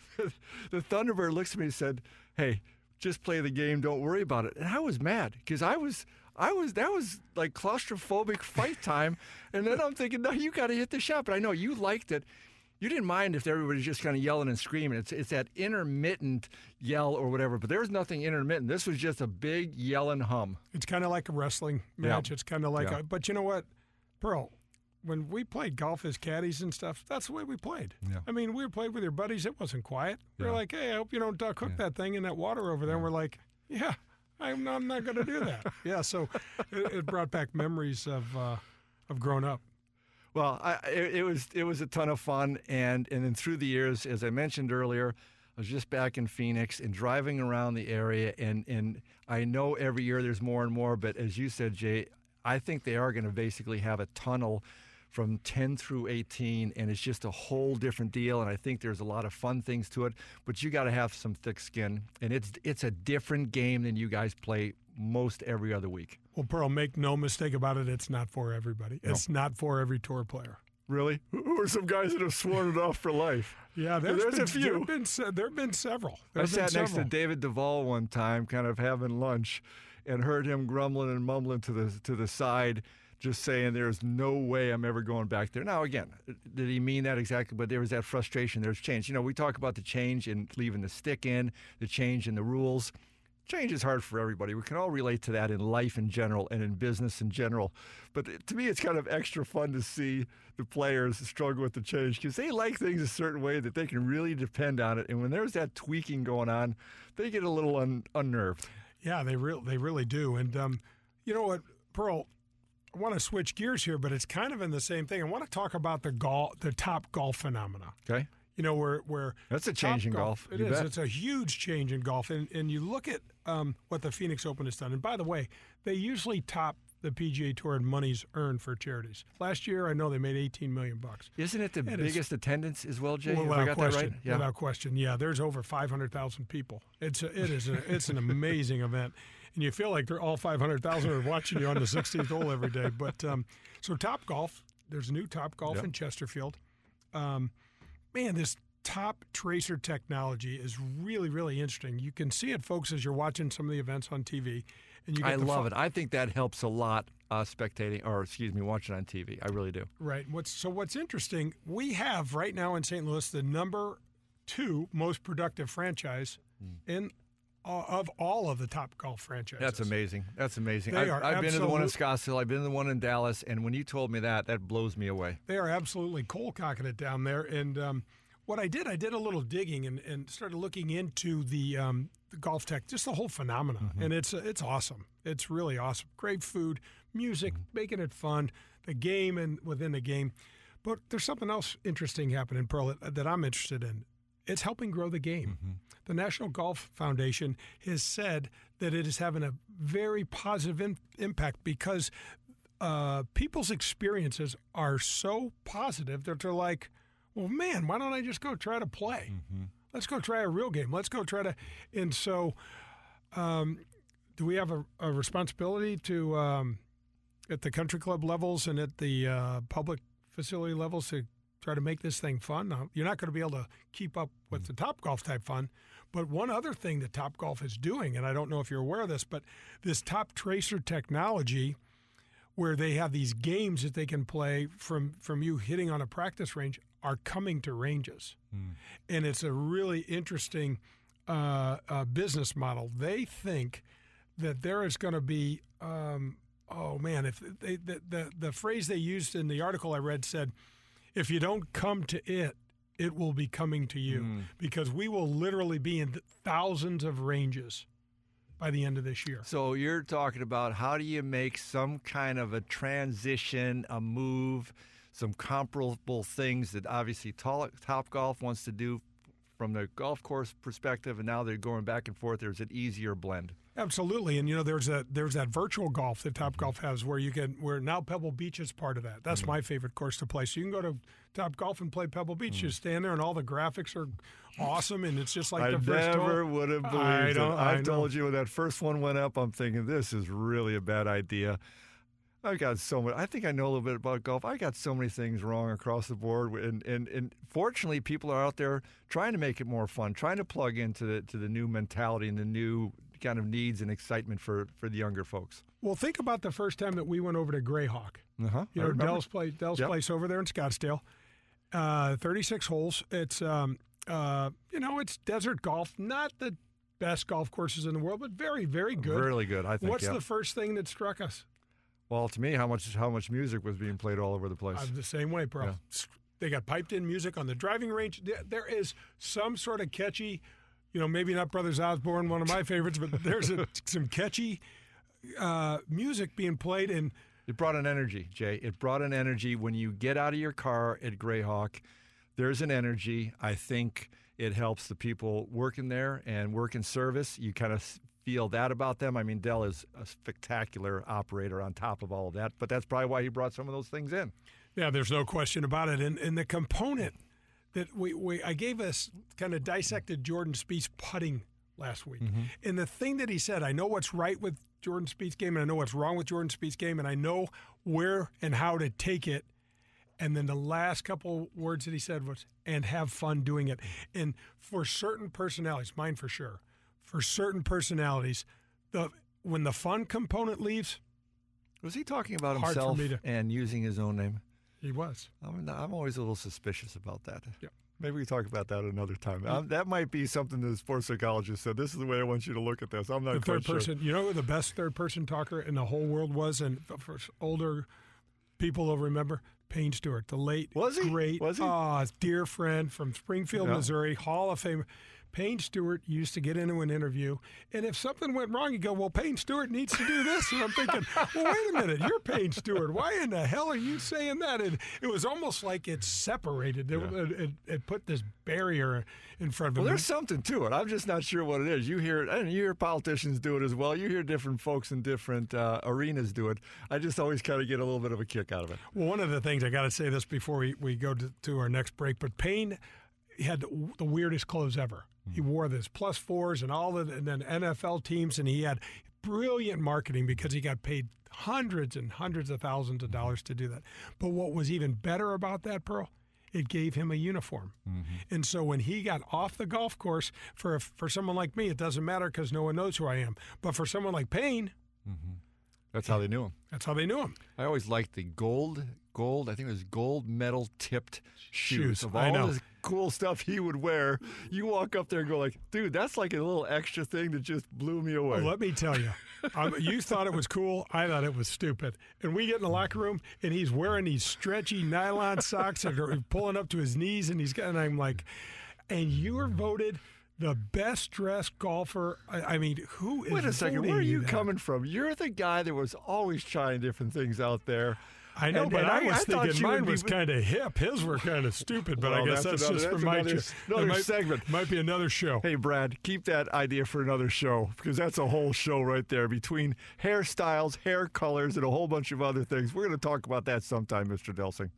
the Thunderbird looks at me and said, "Hey, just play the game. Don't worry about it." And I was mad because I was, I was, that was like claustrophobic fight time. And then I'm thinking, no, you got to hit the shot. But I know you liked it. You didn't mind if everybody's just kind of yelling and screaming. It's it's that intermittent yell or whatever. But there was nothing intermittent. This was just a big yelling hum. It's kind of like a wrestling match. Yeah. It's kind of like Yeah. a, but you know what, Pearl, when we played golf as caddies and stuff, that's the way we played. Yeah. I mean, we played with your buddies. It wasn't quiet. We Yeah. We're like, hey, I hope you don't uh, cook Yeah. that thing in that water over there. And we're like, yeah, I'm, I'm not going to do that. yeah, so it, it brought back memories of uh, of growing up. Well, I, it, it was it was a ton of fun, and and then through the years, as I mentioned earlier, I was just back in Phoenix and driving around the area, and and I know every year there's more and more, but as you said, Jay, I think they are going to basically have a tunnel from ten through eighteen, and it's just a whole different deal, and I think there's a lot of fun things to it, but you got to have some thick skin, and it's it's a different game than you guys play most every other week. Well, Pearl, make no mistake about it, it's not for everybody. No. It's not for every tour player. Really? Who are some guys that have sworn it off for life? Yeah, there's, There's been, a few. There have been, se- there have been several. There I have been sat next to several. David Duvall one time, kind of having lunch, and heard him grumbling and mumbling to the to the side, just saying, "There's no way I'm ever going back there." Now, again, did he mean that exactly? But there was that frustration. There's change. You know, we talk about the change in leaving the stick in, the change in the rules. Change is hard for everybody. We can all relate to that in life in general and in business in general. But to me, it's kind of extra fun to see the players struggle with the change because they like things a certain way that they can really depend on it. And when there's that tweaking going on, they get a little un- unnerved. Yeah, they really they really do. And um, you know what, Pearl, I want to switch gears here, but it's kind of in the same thing. I want to talk about the golf, the top golf phenomena. Okay. You know, where where That's a change top in golf. It You is. bet. It's a huge change in golf, and and you look at um, what the Phoenix Open has done. And by the way, they usually top the P G A Tour in monies earned for charities. Last year, I know they made eighteen million bucks. Isn't it the It is. biggest attendance as well, Jay? Well, Have I without got question, that right? Yeah. without question, yeah. There's over five hundred thousand people. It's a, it is a, it's an amazing event, and you feel like they're all five hundred thousand are watching you on the sixteenth hole every day. But um, so Top Golf, there's a new Top Golf Yep. in Chesterfield. Um, man, this Top Tracer technology is really, really interesting. You can see it, folks, as you're watching some of the events on T V, and you get I the love fun- it. I think that helps a lot uh, spectating, or excuse me, watching on T V. I really do. Right. What's so what's interesting, we have right now in Saint Louis the number two most productive franchise in uh, of all of the Top Golf franchises. That's amazing. That's amazing. They I've, are I've been to the one in absolute- Scottsdale. I've been to the one in Dallas. And when you told me that, that blows me away. They are absolutely coal cocking it down there. And um, what I did, I did a little digging and, and started looking into the, um, the golf tech, just the whole phenomenon. Mm-hmm. And it's it's awesome. It's really awesome. Great food, music, Mm-hmm. making it fun, the game and within the game. But there's something else interesting happening, Pearl, that, that I'm interested in. It's helping grow the game. Mm-hmm. The National Golf Foundation has said that it is having a very positive in, impact because uh, people's experiences are so positive that they're like, well, man, why don't I just go try to play? Mm-hmm. Let's go try a real game. Let's go try to. And so, um, do we have a, a responsibility to, um, at the country club levels and at the uh, public facility levels, to try to make this thing fun? Now, you're not going to be able to keep up with the Top Golf type fun. But one other thing that Top Golf is doing, and I don't know if you're aware of this, but this Top Tracer technology, where they have these games that they can play from, from you hitting on a practice range, are coming to ranges. Mm. And it's a really interesting uh, uh, business model. They think that there is going to be, um, oh man, if they, the, the the phrase they used in the article I read said, if you don't come to it, it will be coming to you, Mm. because we will literally be in thousands of ranges by the end of this year. So you're talking about how do you make some kind of a transition, a move, some comparable things that obviously Top Golf wants to do from the golf course perspective, and now they're going back and forth. There's an easier blend. Absolutely, and you know there's a there's that virtual golf that Top Golf has where you can where now Pebble Beach is part of that. That's Mm-hmm. my favorite course to play. So you can go to Top Golf and play Pebble Beach. Mm-hmm. You stand there and all the graphics are awesome, and it's just like I the first never hole. would have believed I it. don't- I I've know. told you when that first one went up, I'm thinking this is really a bad idea. I got so much. I think I know a little bit about golf. I got so many things wrong across the board, and and, and fortunately, people are out there trying to make it more fun, trying to plug into the to the new mentality and the new kind of needs and excitement for, for the younger folks. Well, think about the first time that we went over to Greyhawk. Uh-huh. You know, Dell's place, Dell's Yep. place over there in Scottsdale. Uh, thirty-six holes. It's um, uh, you know, it's desert golf, not the best golf courses in the world, but very, very good. Really good, I think. What's yeah. the first thing that struck us? Well, to me, how much how much music was being played all over the place. I'm the same way, bro. Yeah. They got piped in music on the driving range. There, there is some sort of catchy, you know, maybe not Brothers Osborne, one of my favorites, but there's a, some catchy uh, music being played. And It brought an energy, Jay. It brought an energy when you get out of your car at Greyhawk. There's an energy. I think it helps the people working there and working service. You kind of feel that about them. I mean, Dell is a spectacular operator on top of all of that, but that's probably why he brought some of those things in. yeah, there's no question about it. And, and the component that we, we I gave us kind of dissected Jordan Spieth's putting last week. Mm-hmm. And the thing that he said, I know what's right with Jordan Spieth's game, and I know what's wrong with Jordan Spieth's game, and I know where and how to take it. And then the last couple words that he said was, and have fun doing it. And for certain personalities, mine for sure, for certain personalities, the when the fun component leaves, Was he talking about Hard for himself me to- and using his own name? he was. I'm, I'm always a little suspicious about that. Yep. Maybe we talk about that another time. Um, that might be something the sports psychologist said. This is the way I want you to look at this. I'm not The quite third sure. person, you know who the best third person talker in the whole world was? And for older people will remember, Payne Stewart, the late, Was he? great, Was he? ah, dear friend from Springfield, Yeah. Missouri, Hall of Fame. Payne Stewart used to get into an interview, and if something went wrong, he'd go, well, Payne Stewart needs to do this. And I'm thinking, well, wait a minute, you're Payne Stewart. Why in the hell are you saying that? And it was almost like it separated. It, it, it, it put this barrier in front of him. Well, there's something to it. I'm just not sure what it is. You hear it, and you hear politicians do it as well. You hear different folks in different uh, arenas do it. I just always kind of get a little bit of a kick out of it. Well, one of the things, I got to say this before we, we go to, to our next break, but Payne had the weirdest clothes ever. He wore this plus fours and all the and then N F L teams, and he had brilliant marketing because he got paid hundreds and hundreds of thousands of dollars to do that. But what was even better about that, Pearl, it gave him a uniform. Mm-hmm. And so when he got off the golf course, for for someone like me, it doesn't matter because no one knows who I am. But for someone like Payne, Mm-hmm. That's how they knew him. that's how they knew him. I always liked the gold, gold, I think it was gold medal tipped shoes. Shoes, Of I all know. this cool stuff he would wear, you walk up there and go like, dude, that's like a little extra thing that just blew me away. Well, let me tell you, um, you thought it was cool. I thought it was stupid. And we get in the locker room, and he's wearing these stretchy nylon socks that are pulling up to his knees, and he's got, and I'm like, and you were voted the best dressed golfer. I, I mean, who is Wait a second, voting where are you that? coming from? You're the guy that was always trying different things out there. I know, And- but and I was thought thinking you would mine be- was kind of hip. His were kind of stupid, but I Well, guess that's that's, another- just that's for my another- cho- another it might, segment. Might be another show. Hey, Brad, keep that idea for another show because that's a whole show right there between hairstyles, hair colors, and a whole bunch of other things. We're going to talk about that sometime, Mister Delsing.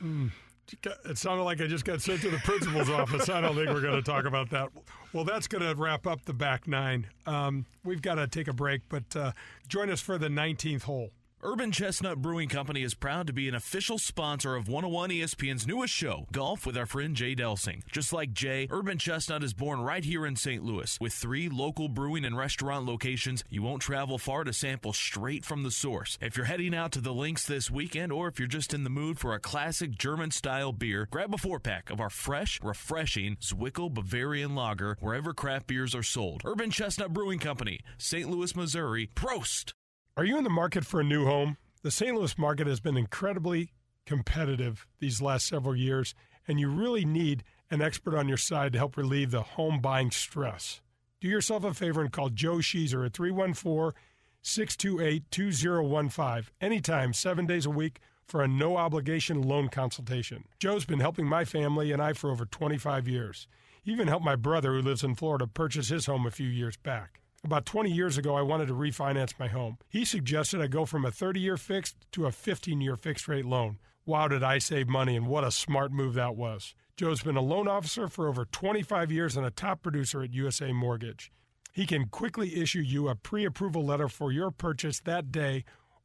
It sounded like I just got sent to the principal's office. I don't think we're going to talk about that. Well, that's going to wrap up the back nine. Um, we've got to take a break, but uh, join us for the nineteenth hole. Urban Chestnut Brewing Company is proud to be an official sponsor of one oh one E S P N's newest show, Golf with our friend Jay Delsing. Just like Jay, Urban Chestnut is born right here in Saint Louis. With three local brewing and restaurant locations, you won't travel far to sample straight from the source. If you're heading out to the links this weekend, or if you're just in the mood for a classic German-style beer, grab a four-pack of our fresh, refreshing Zwickel Bavarian Lager wherever craft beers are sold. Urban Chestnut Brewing Company, Saint Louis, Missouri. Prost! Are you in the market for a new home? The Saint Louis market has been incredibly competitive these last several years, and you really need an expert on your side to help relieve the home buying stress. Do yourself a favor and call Joe Sheezer at three one four, six two eight, two zero one five anytime, seven days a week for a no-obligation loan consultation. Joe's been helping my family and I for over twenty-five years. He even helped my brother, who lives in Florida, purchase his home a few years back. About twenty years ago, I wanted to refinance my home. He suggested I go from a thirty-year fixed to a fifteen-year fixed-rate loan. Wow, did I save money, and what a smart move that was. Joe's been a loan officer for over twenty-five years and a top producer at U S A Mortgage. He can quickly issue you a pre-approval letter for your purchase that day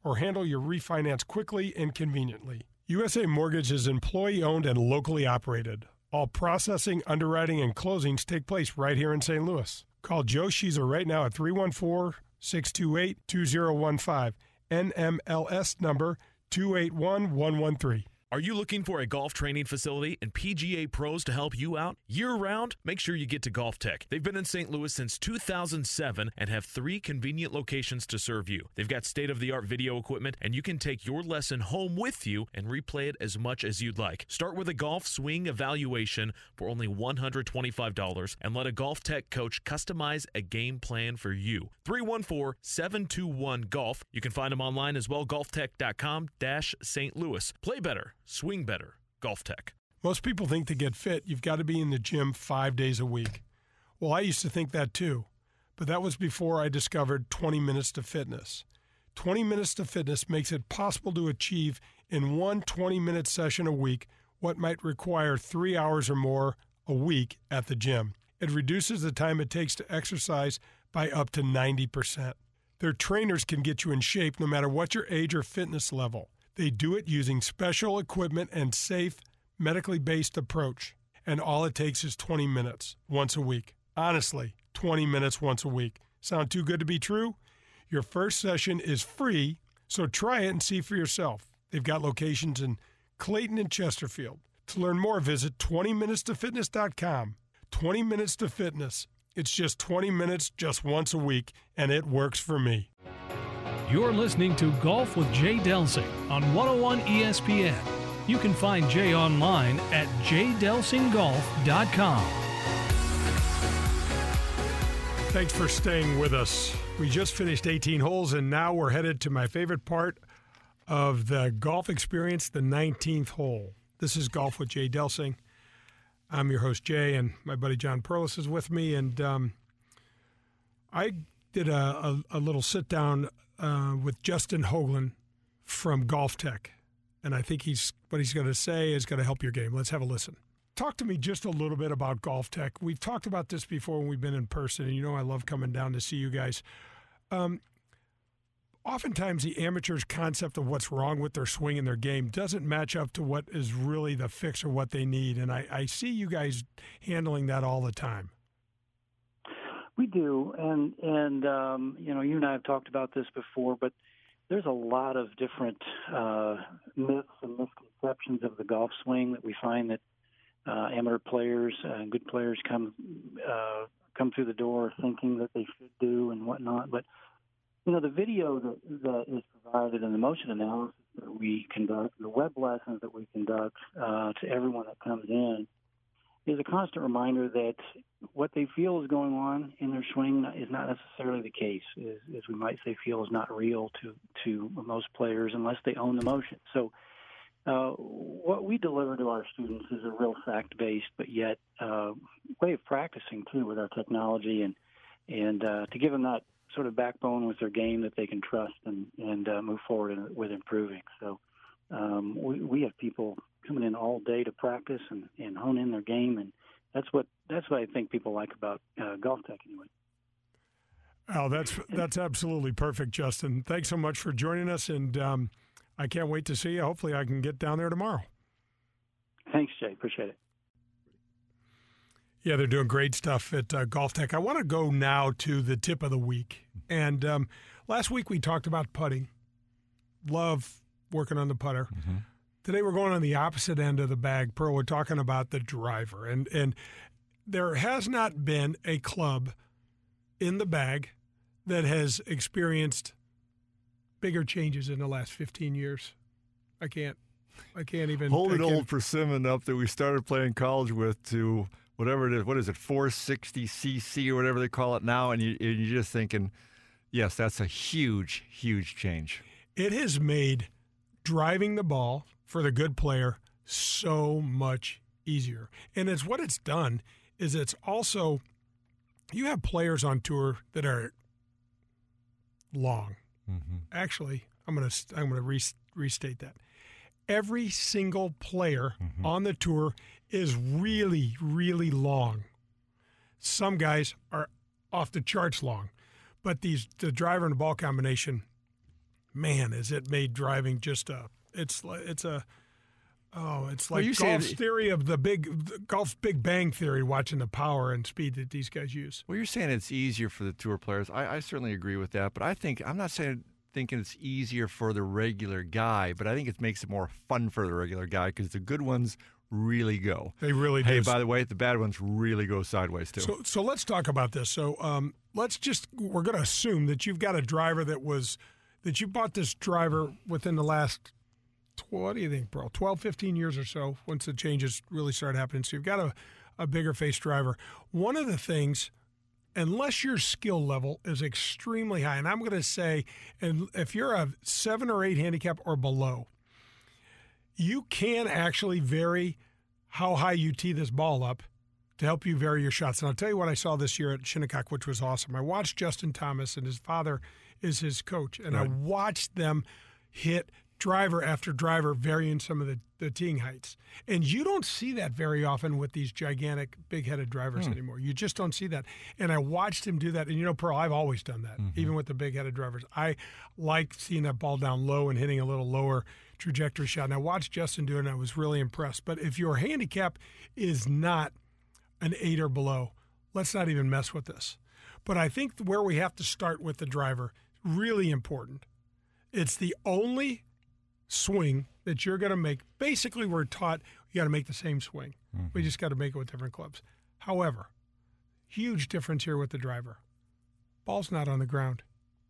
or handle your refinance quickly and conveniently. U S A Mortgage is employee-owned and locally operated. All processing, underwriting, and closings take place right here in Saint Louis. Call Joe Sheezer right now at three one four, six two eight, two zero one five. N M L S number two eight one one one three. Are you looking for a golf training facility and P G A pros to help you out year-round? Make sure you get to Golf Tech. They've been in Saint Louis since two thousand seven and have three convenient locations to serve you. They've got state-of-the-art video equipment, and you can take your lesson home with you and replay it as much as you'd like. Start with a golf swing evaluation for only one hundred twenty-five dollars and let a Golf Tech coach customize a game plan for you. three one four, seven two one, golf. You can find them online as well, golf tech dot com dash Saint Louis. Play better. Swing better. Golf Tech. Most people think to get fit, you've got to be in the gym five days a week. Well, I used to think that too, but that was before I discovered twenty minutes to Fitness. twenty minutes to Fitness makes it possible to achieve in one twenty-minute session a week what might require three hours or more a week at the gym. It reduces the time it takes to exercise by up to ninety percent. Their trainers can get you in shape no matter what your age or fitness level. They do it using special equipment and safe, medically based approach. And all it takes is twenty minutes once a week. Honestly, twenty minutes once a week. Sound too good to be true? Your first session is free, so try it and see for yourself. They've got locations in Clayton and Chesterfield. To learn more, visit twenty minutes to fitness dot com. twenty minutes to Fitness. It's just twenty minutes just once a week, and it works for me. You're listening to Golf with Jay Delsing on one oh one E S P N. You can find Jay online at j delsing golf dot com. Thanks for staying with us. We just finished eighteen holes, and now we're headed to my favorite part of the golf experience, the nineteenth hole. This is Golf with Jay Delsing. I'm your host, Jay, and my buddy John Perlis is with me. And um, I did a, a, a little sit-down uh, with Justin Hoagland from Golf Tech. And I think he's what he's going to say is going to help your game. Let's have a listen. Talk to me just a little bit about Golf Tech. We've talked about this before when we've been in person, and you know I love coming down to see you guys. Um, oftentimes the amateurs' concept of what's wrong with their swing and their game doesn't match up to what is really the fix or what they need, and I, I see you guys handling that all the time. We do, and, and um, you know, you and I have talked about this before, but there's a lot of different uh, myths and misconceptions of the golf swing that we find that uh, amateur players and uh, good players come uh, come through the door thinking that they should do and whatnot. But you know, the video that, that is provided and the motion analysis that we conduct, the web lessons that we conduct uh, to everyone that comes in, is a constant reminder that what they feel is going on in their swing is not necessarily the case, as, as we might say feel is not real to, to most players unless they own the motion. So uh, what we deliver to our students is a real fact-based but yet uh, way of practicing, too, with our technology and, and uh, to give them that sort of backbone with their game that they can trust and, and uh, move forward in, with improving. So um, we, we have people coming in all day to practice and, and hone in their game, and that's what that's what I think people like about uh, Golf Tech anyway. Oh, that's that's absolutely perfect, Justin. Thanks so much for joining us, and um, I can't wait to see you. Hopefully I can get down there tomorrow. Thanks, Jay. Appreciate it. Yeah, they're doing great stuff at uh, Golf Tech. I want to go now to the tip of the week. And um, last week we talked about putting. Love working on the putter. Mm-hmm. Today we're going on the opposite end of the bag. Pearl, we're talking about the driver. And, and there has not been a club in the bag that has experienced bigger changes in the last fifteen years. I can't. I can't even. Hold it old persimmon up that we started playing college with to whatever it is. What is it, four sixty C C or whatever they call it now? And, you, and you're just thinking, yes, that's a huge, huge change. It has made driving the ball for the good player so much easier. And it's what it's done is it's also, you have players on tour that are long. Mm-hmm. Actually, I'm going to I'm going to re- restate that. Every single player mm-hmm. on the tour is really, really long. Some guys are off the charts long, but these the driver and the ball combination man, has it made driving just a it's like it's a oh it's like Well, you say golf's that- theory of the big the golf's Big Bang theory. Watching the power and speed that these guys use. Well, you're saying it's easier for the tour players. I, I certainly agree with that, but I think I'm not saying thinking it's easier for the regular guy, but I think it makes it more fun for the regular guy because the good ones really go. They really Hey, do. by the way, the bad ones really go sideways too. So, so let's talk about this. So, um, let's just we're going to assume that you've got a driver that was that you bought this driver within the last what do you think, bro? twelve, fifteen years or so. Once the changes really started happening, so you've got a a bigger face driver. One of the things, unless your skill level is extremely high, and I'm going to say, and if you're a seven or eight handicap or below, you can actually vary how high you tee this ball up to help you vary your shots. And I'll tell you what I saw this year at Shinnecock, which was awesome. I watched Justin Thomas, and his father is his coach, and Right. I watched them hit driver after driver, varying some of the, the teeing heights. And you don't see that very often with these gigantic, big-headed drivers Hmm. anymore. You just don't see that. And I watched him do that. And, you know, Pearl, I've always done that, Mm-hmm. even with the big-headed drivers. I like seeing that ball down low and hitting a little lower trajectory shot. And I watched Justin do it, and I was really impressed. But if your handicap is not an eight or below, let's not even mess with this. But I think where we have to start with the driver, really important. It's the only swing that you're going to make. Basically, we're taught you got to make the same swing. Mm-hmm. We just got to make it with different clubs. However, huge difference here with the driver. Ball's not on the ground.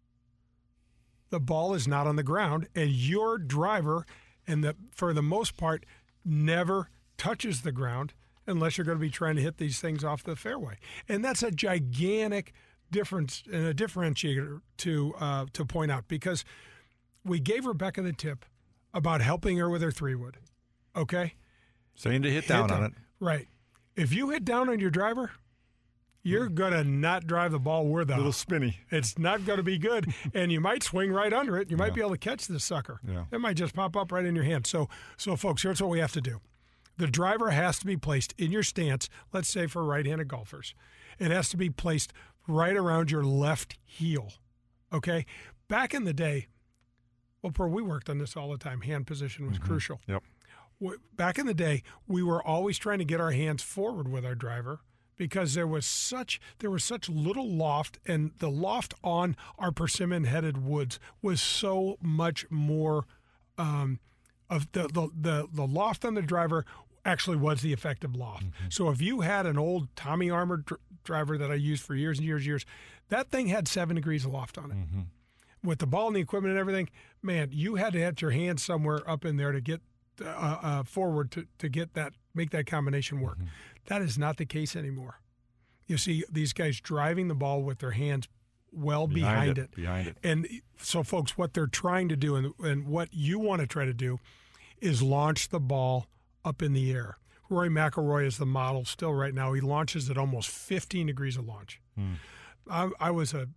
The ball is not on the ground, and your driver, and the for the most part, never touches the ground unless you're going to be trying to hit these things off the fairway. And that's a gigantic difference and a differentiator to uh, to point out, because we gave Rebecca the tip about helping her with her three wood. Okay? Saying to hit down Hit on it. Right. If you hit down on your driver, you're going to not drive the ball worth A it. little spinny. It's not going to be good, and you might swing right under it. You might Yeah. be able to catch this sucker. Yeah. It might just pop up right in your hand. So, so folks, here's what we have to do. The driver has to be placed in your stance, let's say for right-handed golfers. It has to be placed right around your left heel, okay? Back in the day, well, Pearl, we worked on this all the time. Hand position was crucial. Yep. W- Back in the day, we were always trying to get our hands forward with our driver because there was such there was such little loft, and the loft on our persimmon-headed woods was so much more um, of the, the the the loft on the driver actually was the effective loft. So if you had an old Tommy Armour dr- driver that I used for years and years and years, that thing had seven degrees of loft on it. With the ball and the equipment and everything, man, you had to have your hands somewhere up in there to get uh, uh, forward to, to get that, make that combination work. That is not the case anymore. You see these guys driving the ball with their hands well behind, it. Behind it. And so, folks, what they're trying to do, and, and what you want to try to do, is launch the ball up in the air. Rory McIlroy is the model still right now. He launches at almost fifteen degrees of launch. I, I was a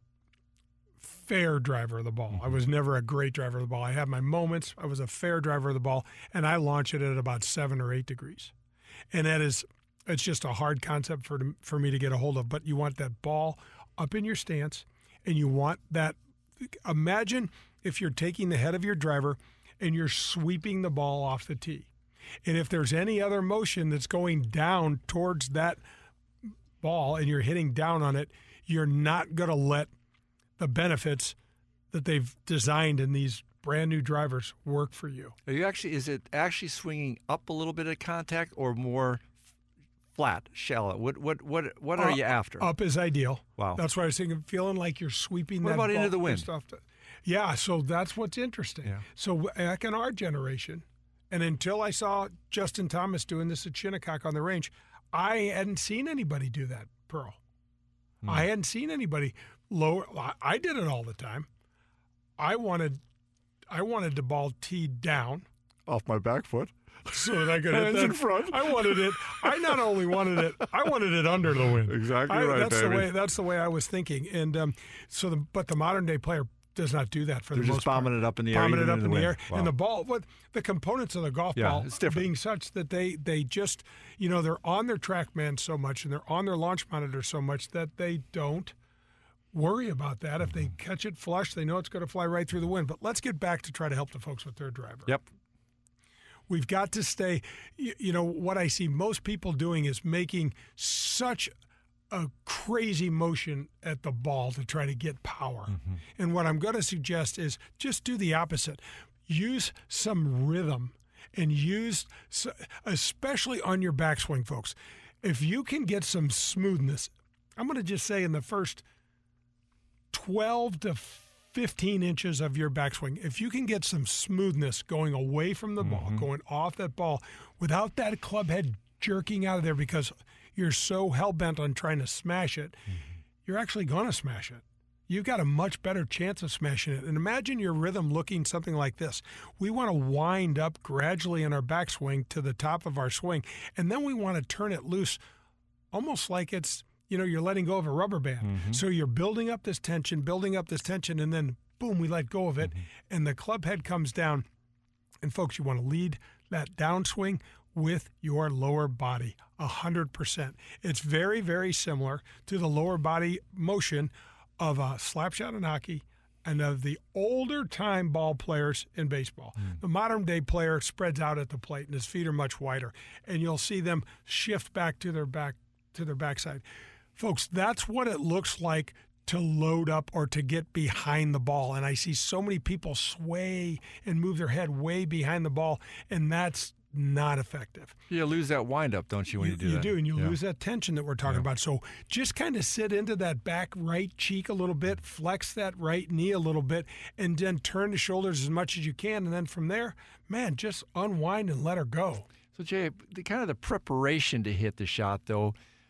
fair driver of the ball. I was never a great driver of the ball. I had my moments. I was a fair driver of the ball, and I launch it at about seven or eight degrees. And that is, it's just a hard concept for for me to get a hold of. But you want that ball up in your stance, and you want that. Imagine if you're taking the head of your driver and you're sweeping the ball off the tee. And if there's any other motion that's going down towards that ball and you're hitting down on it, you're not going to let the benefits that they've designed in these brand new drivers work for you. Are you actually? Is it actually swinging up a little bit of contact, or more flat, shallow? What what what what are Uh, you after? Up is ideal. Wow. That's why I was thinking, feeling like you're sweeping What that about ball into the and wind? Stuff to, yeah, so that's what's interesting. Yeah. So back in our generation, and until I saw Justin Thomas doing this at Shinnecock on the range, I hadn't seen anybody do that, Pearl. Hmm. I hadn't seen anybody lower. I- I did it all the time. I wanted, I wanted the ball teed down Off my back foot. so that I could hit Hands that. in front. I wanted it. I not only wanted it, I wanted it under the wind. Exactly I, right, that's baby. the way. That's the way I was thinking. And um, so, the, but the modern day player does not do that for They're the just most part. bombing it up in the air, Bombing even it up in in the the, air, wind. Wow. and the ball. What the components of the golf Yeah, ball it's different. being such that they they just you know they're on their TrackMan so much and they're on their launch monitor so much that they don't worry about that. If they catch it flush, they know it's going to fly right through the wind. But let's get back to try to help the folks with their driver. Yep. We've got to stay, you, you know, what I see most people doing is making such a crazy motion at the ball to try to get power. Mm-hmm. And what I'm going to suggest is just do the opposite. Use some rhythm and use, especially on your backswing, folks. If you can get some smoothness, I'm going to just say in the first twelve to fifteen inches of your backswing, if you can get some smoothness going away from the mm-hmm. ball, going off that ball, without that club head jerking out of there because you're so hell-bent on trying to smash it, mm-hmm. you're actually going to smash it. You've got a much better chance of smashing it. And imagine your rhythm looking something like this. We want to wind up gradually in our backswing to the top of our swing, and then we want to turn it loose almost like it's, you know, you're letting go of a rubber band. Mm-hmm. So you're building up this tension, building up this tension, and then, boom, we let go of it, mm-hmm. and the club head comes down. And, folks, you want to lead that downswing with your lower body, one hundred percent. It's very, very similar to the lower body motion of a slap shot in hockey and of the older time ball players in baseball. Mm. The modern day player spreads out at the plate and his feet are much wider, and you'll see them shift back to their back to their backside. Folks, that's what it looks like to load up or to get behind the ball. And I see so many people sway and move their head way behind the ball, and that's not effective. You lose that windup, don't you, when you, you do you that? You do, and you yeah. lose that tension that we're talking yeah. about. So just kind of sit into that back right cheek a little bit, flex that right knee a little bit, and then turn the shoulders as much as you can. And then from there, man, just unwind and let her go. So, Jay, the kind of the preparation to hit the shot, though,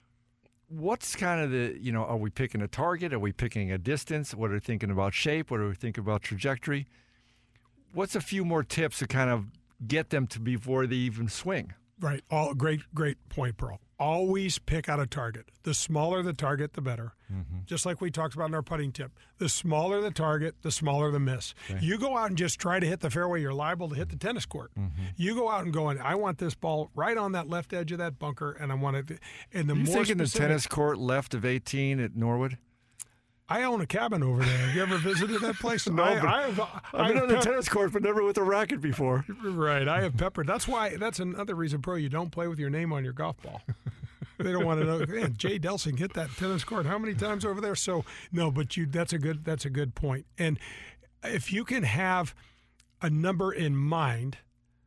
what's kind of the, you know, are we picking a target? Are we picking a distance? What are we thinking about shape? What are we thinking about trajectory? What's a few more tips to kind of get them to before they even swing? Right. All great, great point, Pearl. Always pick out a target. The smaller the target, the better. Mm-hmm. Just like we talked about in our putting tip. The smaller the target, the smaller the miss. Okay. You go out and just try to hit the fairway, you're liable to hit the tennis court. Mm-hmm. You go out and go, I want this ball right on that left edge of that bunker, and I want it. And the Are you more thinking specific, the tennis court left of eighteen at Norwood? I own a cabin over there. Have you ever visited that place? no, I, but I have, I've been on the tennis court, but never with a racket before. Right. I have peppered. That's why. That's another reason, Pro, you don't play with your name on your golf ball. They don't want to know. Man, Jay Delsing hit that tennis court how many times over there? So no, but you. That's a good. That's a good point. And if you can have a number in mind,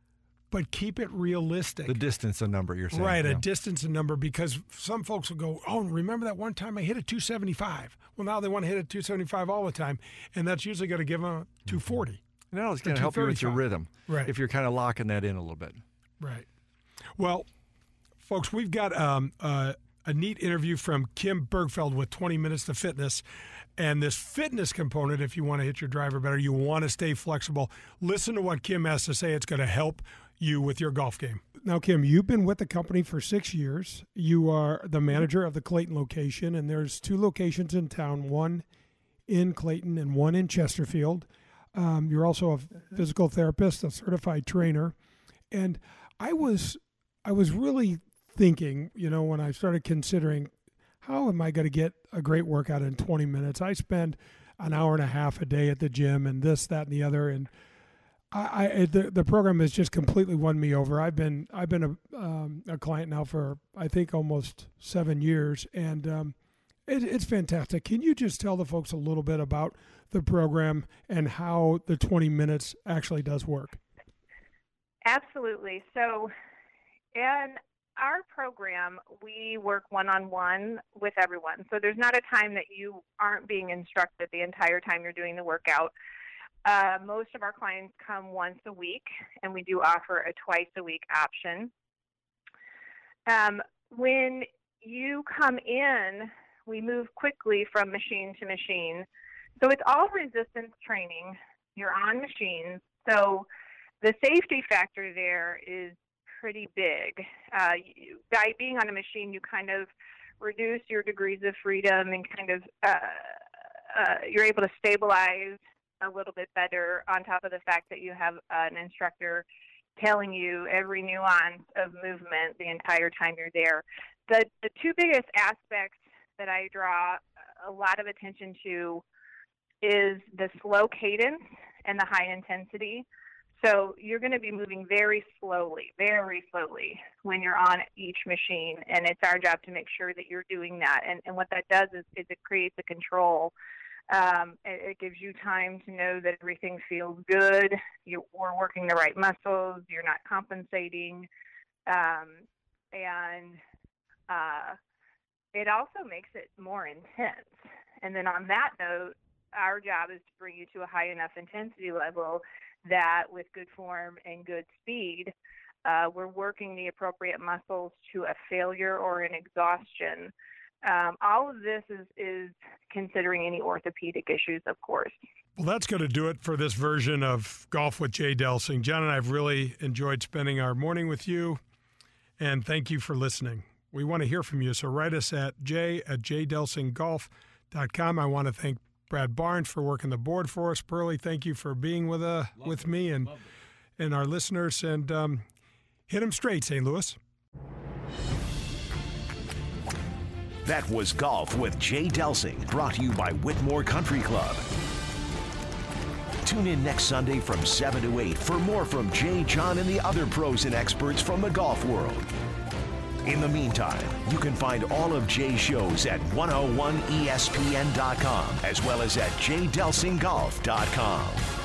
but keep it realistic. The distance a number, you're saying. Right, yeah. a distance a number, because some folks will go, oh, remember that one time I hit a two seventy-five? Well, now they want to hit a two seventy-five all the time, and that's usually going to give them a two forty. Now it's going to help you with your rhythm, right? If you're kind of locking that in a little bit. Right. Well, folks, we've got um, uh, a neat interview from Kim Bergfeld with twenty minutes to Fitness. And this fitness component, if you want to hit your driver better, you want to stay flexible, listen to what Kim has to say. It's going to help you with your golf game. Now, Kim, you've been with the company for six years. You are the manager of the Clayton location, and there's two locations in town, one in Clayton and one in Chesterfield. Um, you're also a physical therapist, a certified trainer. And I was I was really thinking, you know, when I started considering, how am I going to get a great workout in twenty minutes? I spend an hour and a half a day at the gym and this, that, and the other, and I, I the the program has just completely won me over. I've been I've been a um, a client now for I think almost seven years, and um, it, it's fantastic. Can you just tell the folks a little bit about the program and how the twenty minutes actually does work? Absolutely. So, in our program, we work one-on-one with everyone. So there's not a time that you aren't being instructed the entire time you're doing the workout. Uh, most of our clients come once a week, and we do offer a twice-a-week option. Um, when you come in, we move quickly from machine to machine. So it's all resistance training. You're on machines. So the safety factor there is pretty big. Uh, you, by being on a machine, you kind of reduce your degrees of freedom and kind of uh, uh, you're able to stabilize a little bit better, on top of the fact that you have uh, an instructor telling you every nuance of movement the entire time you're there. The, the two biggest aspects that I draw a lot of attention to is the slow cadence and the high intensity. So you're going to be moving very slowly, very slowly when you're on each machine, and it's our job to make sure that you're doing that. And, and what that does is, is it creates a control. Um, it, it gives you time to know that everything feels good, you're working the right muscles, you're not compensating, um, and uh, it also makes it more intense. And then on that note, our job is to bring you to a high enough intensity level that with good form and good speed, uh, we're working the appropriate muscles to a failure or an exhaustion. Um, all of this is, is considering any orthopedic issues, of course. Well, that's going to do it for this version of Golf with Jay Delsing. John and I have really enjoyed spending our morning with you, and thank you for listening. We want to hear from you, so write us at j at j delsing golf dot com. I want to thank Brad Barnes for working the board for us. Pearlie, thank you for being with uh, with me and and our listeners. And um, hit them straight, Saint Louis. That was Golf with Jay Delsing, brought to you by Whitmore Country Club. Tune in next Sunday from seven to eight for more from Jay, John, and the other pros and experts from the golf world. In the meantime, you can find all of Jay's shows at one oh one E S P N dot com as well as at j delsing golf dot com.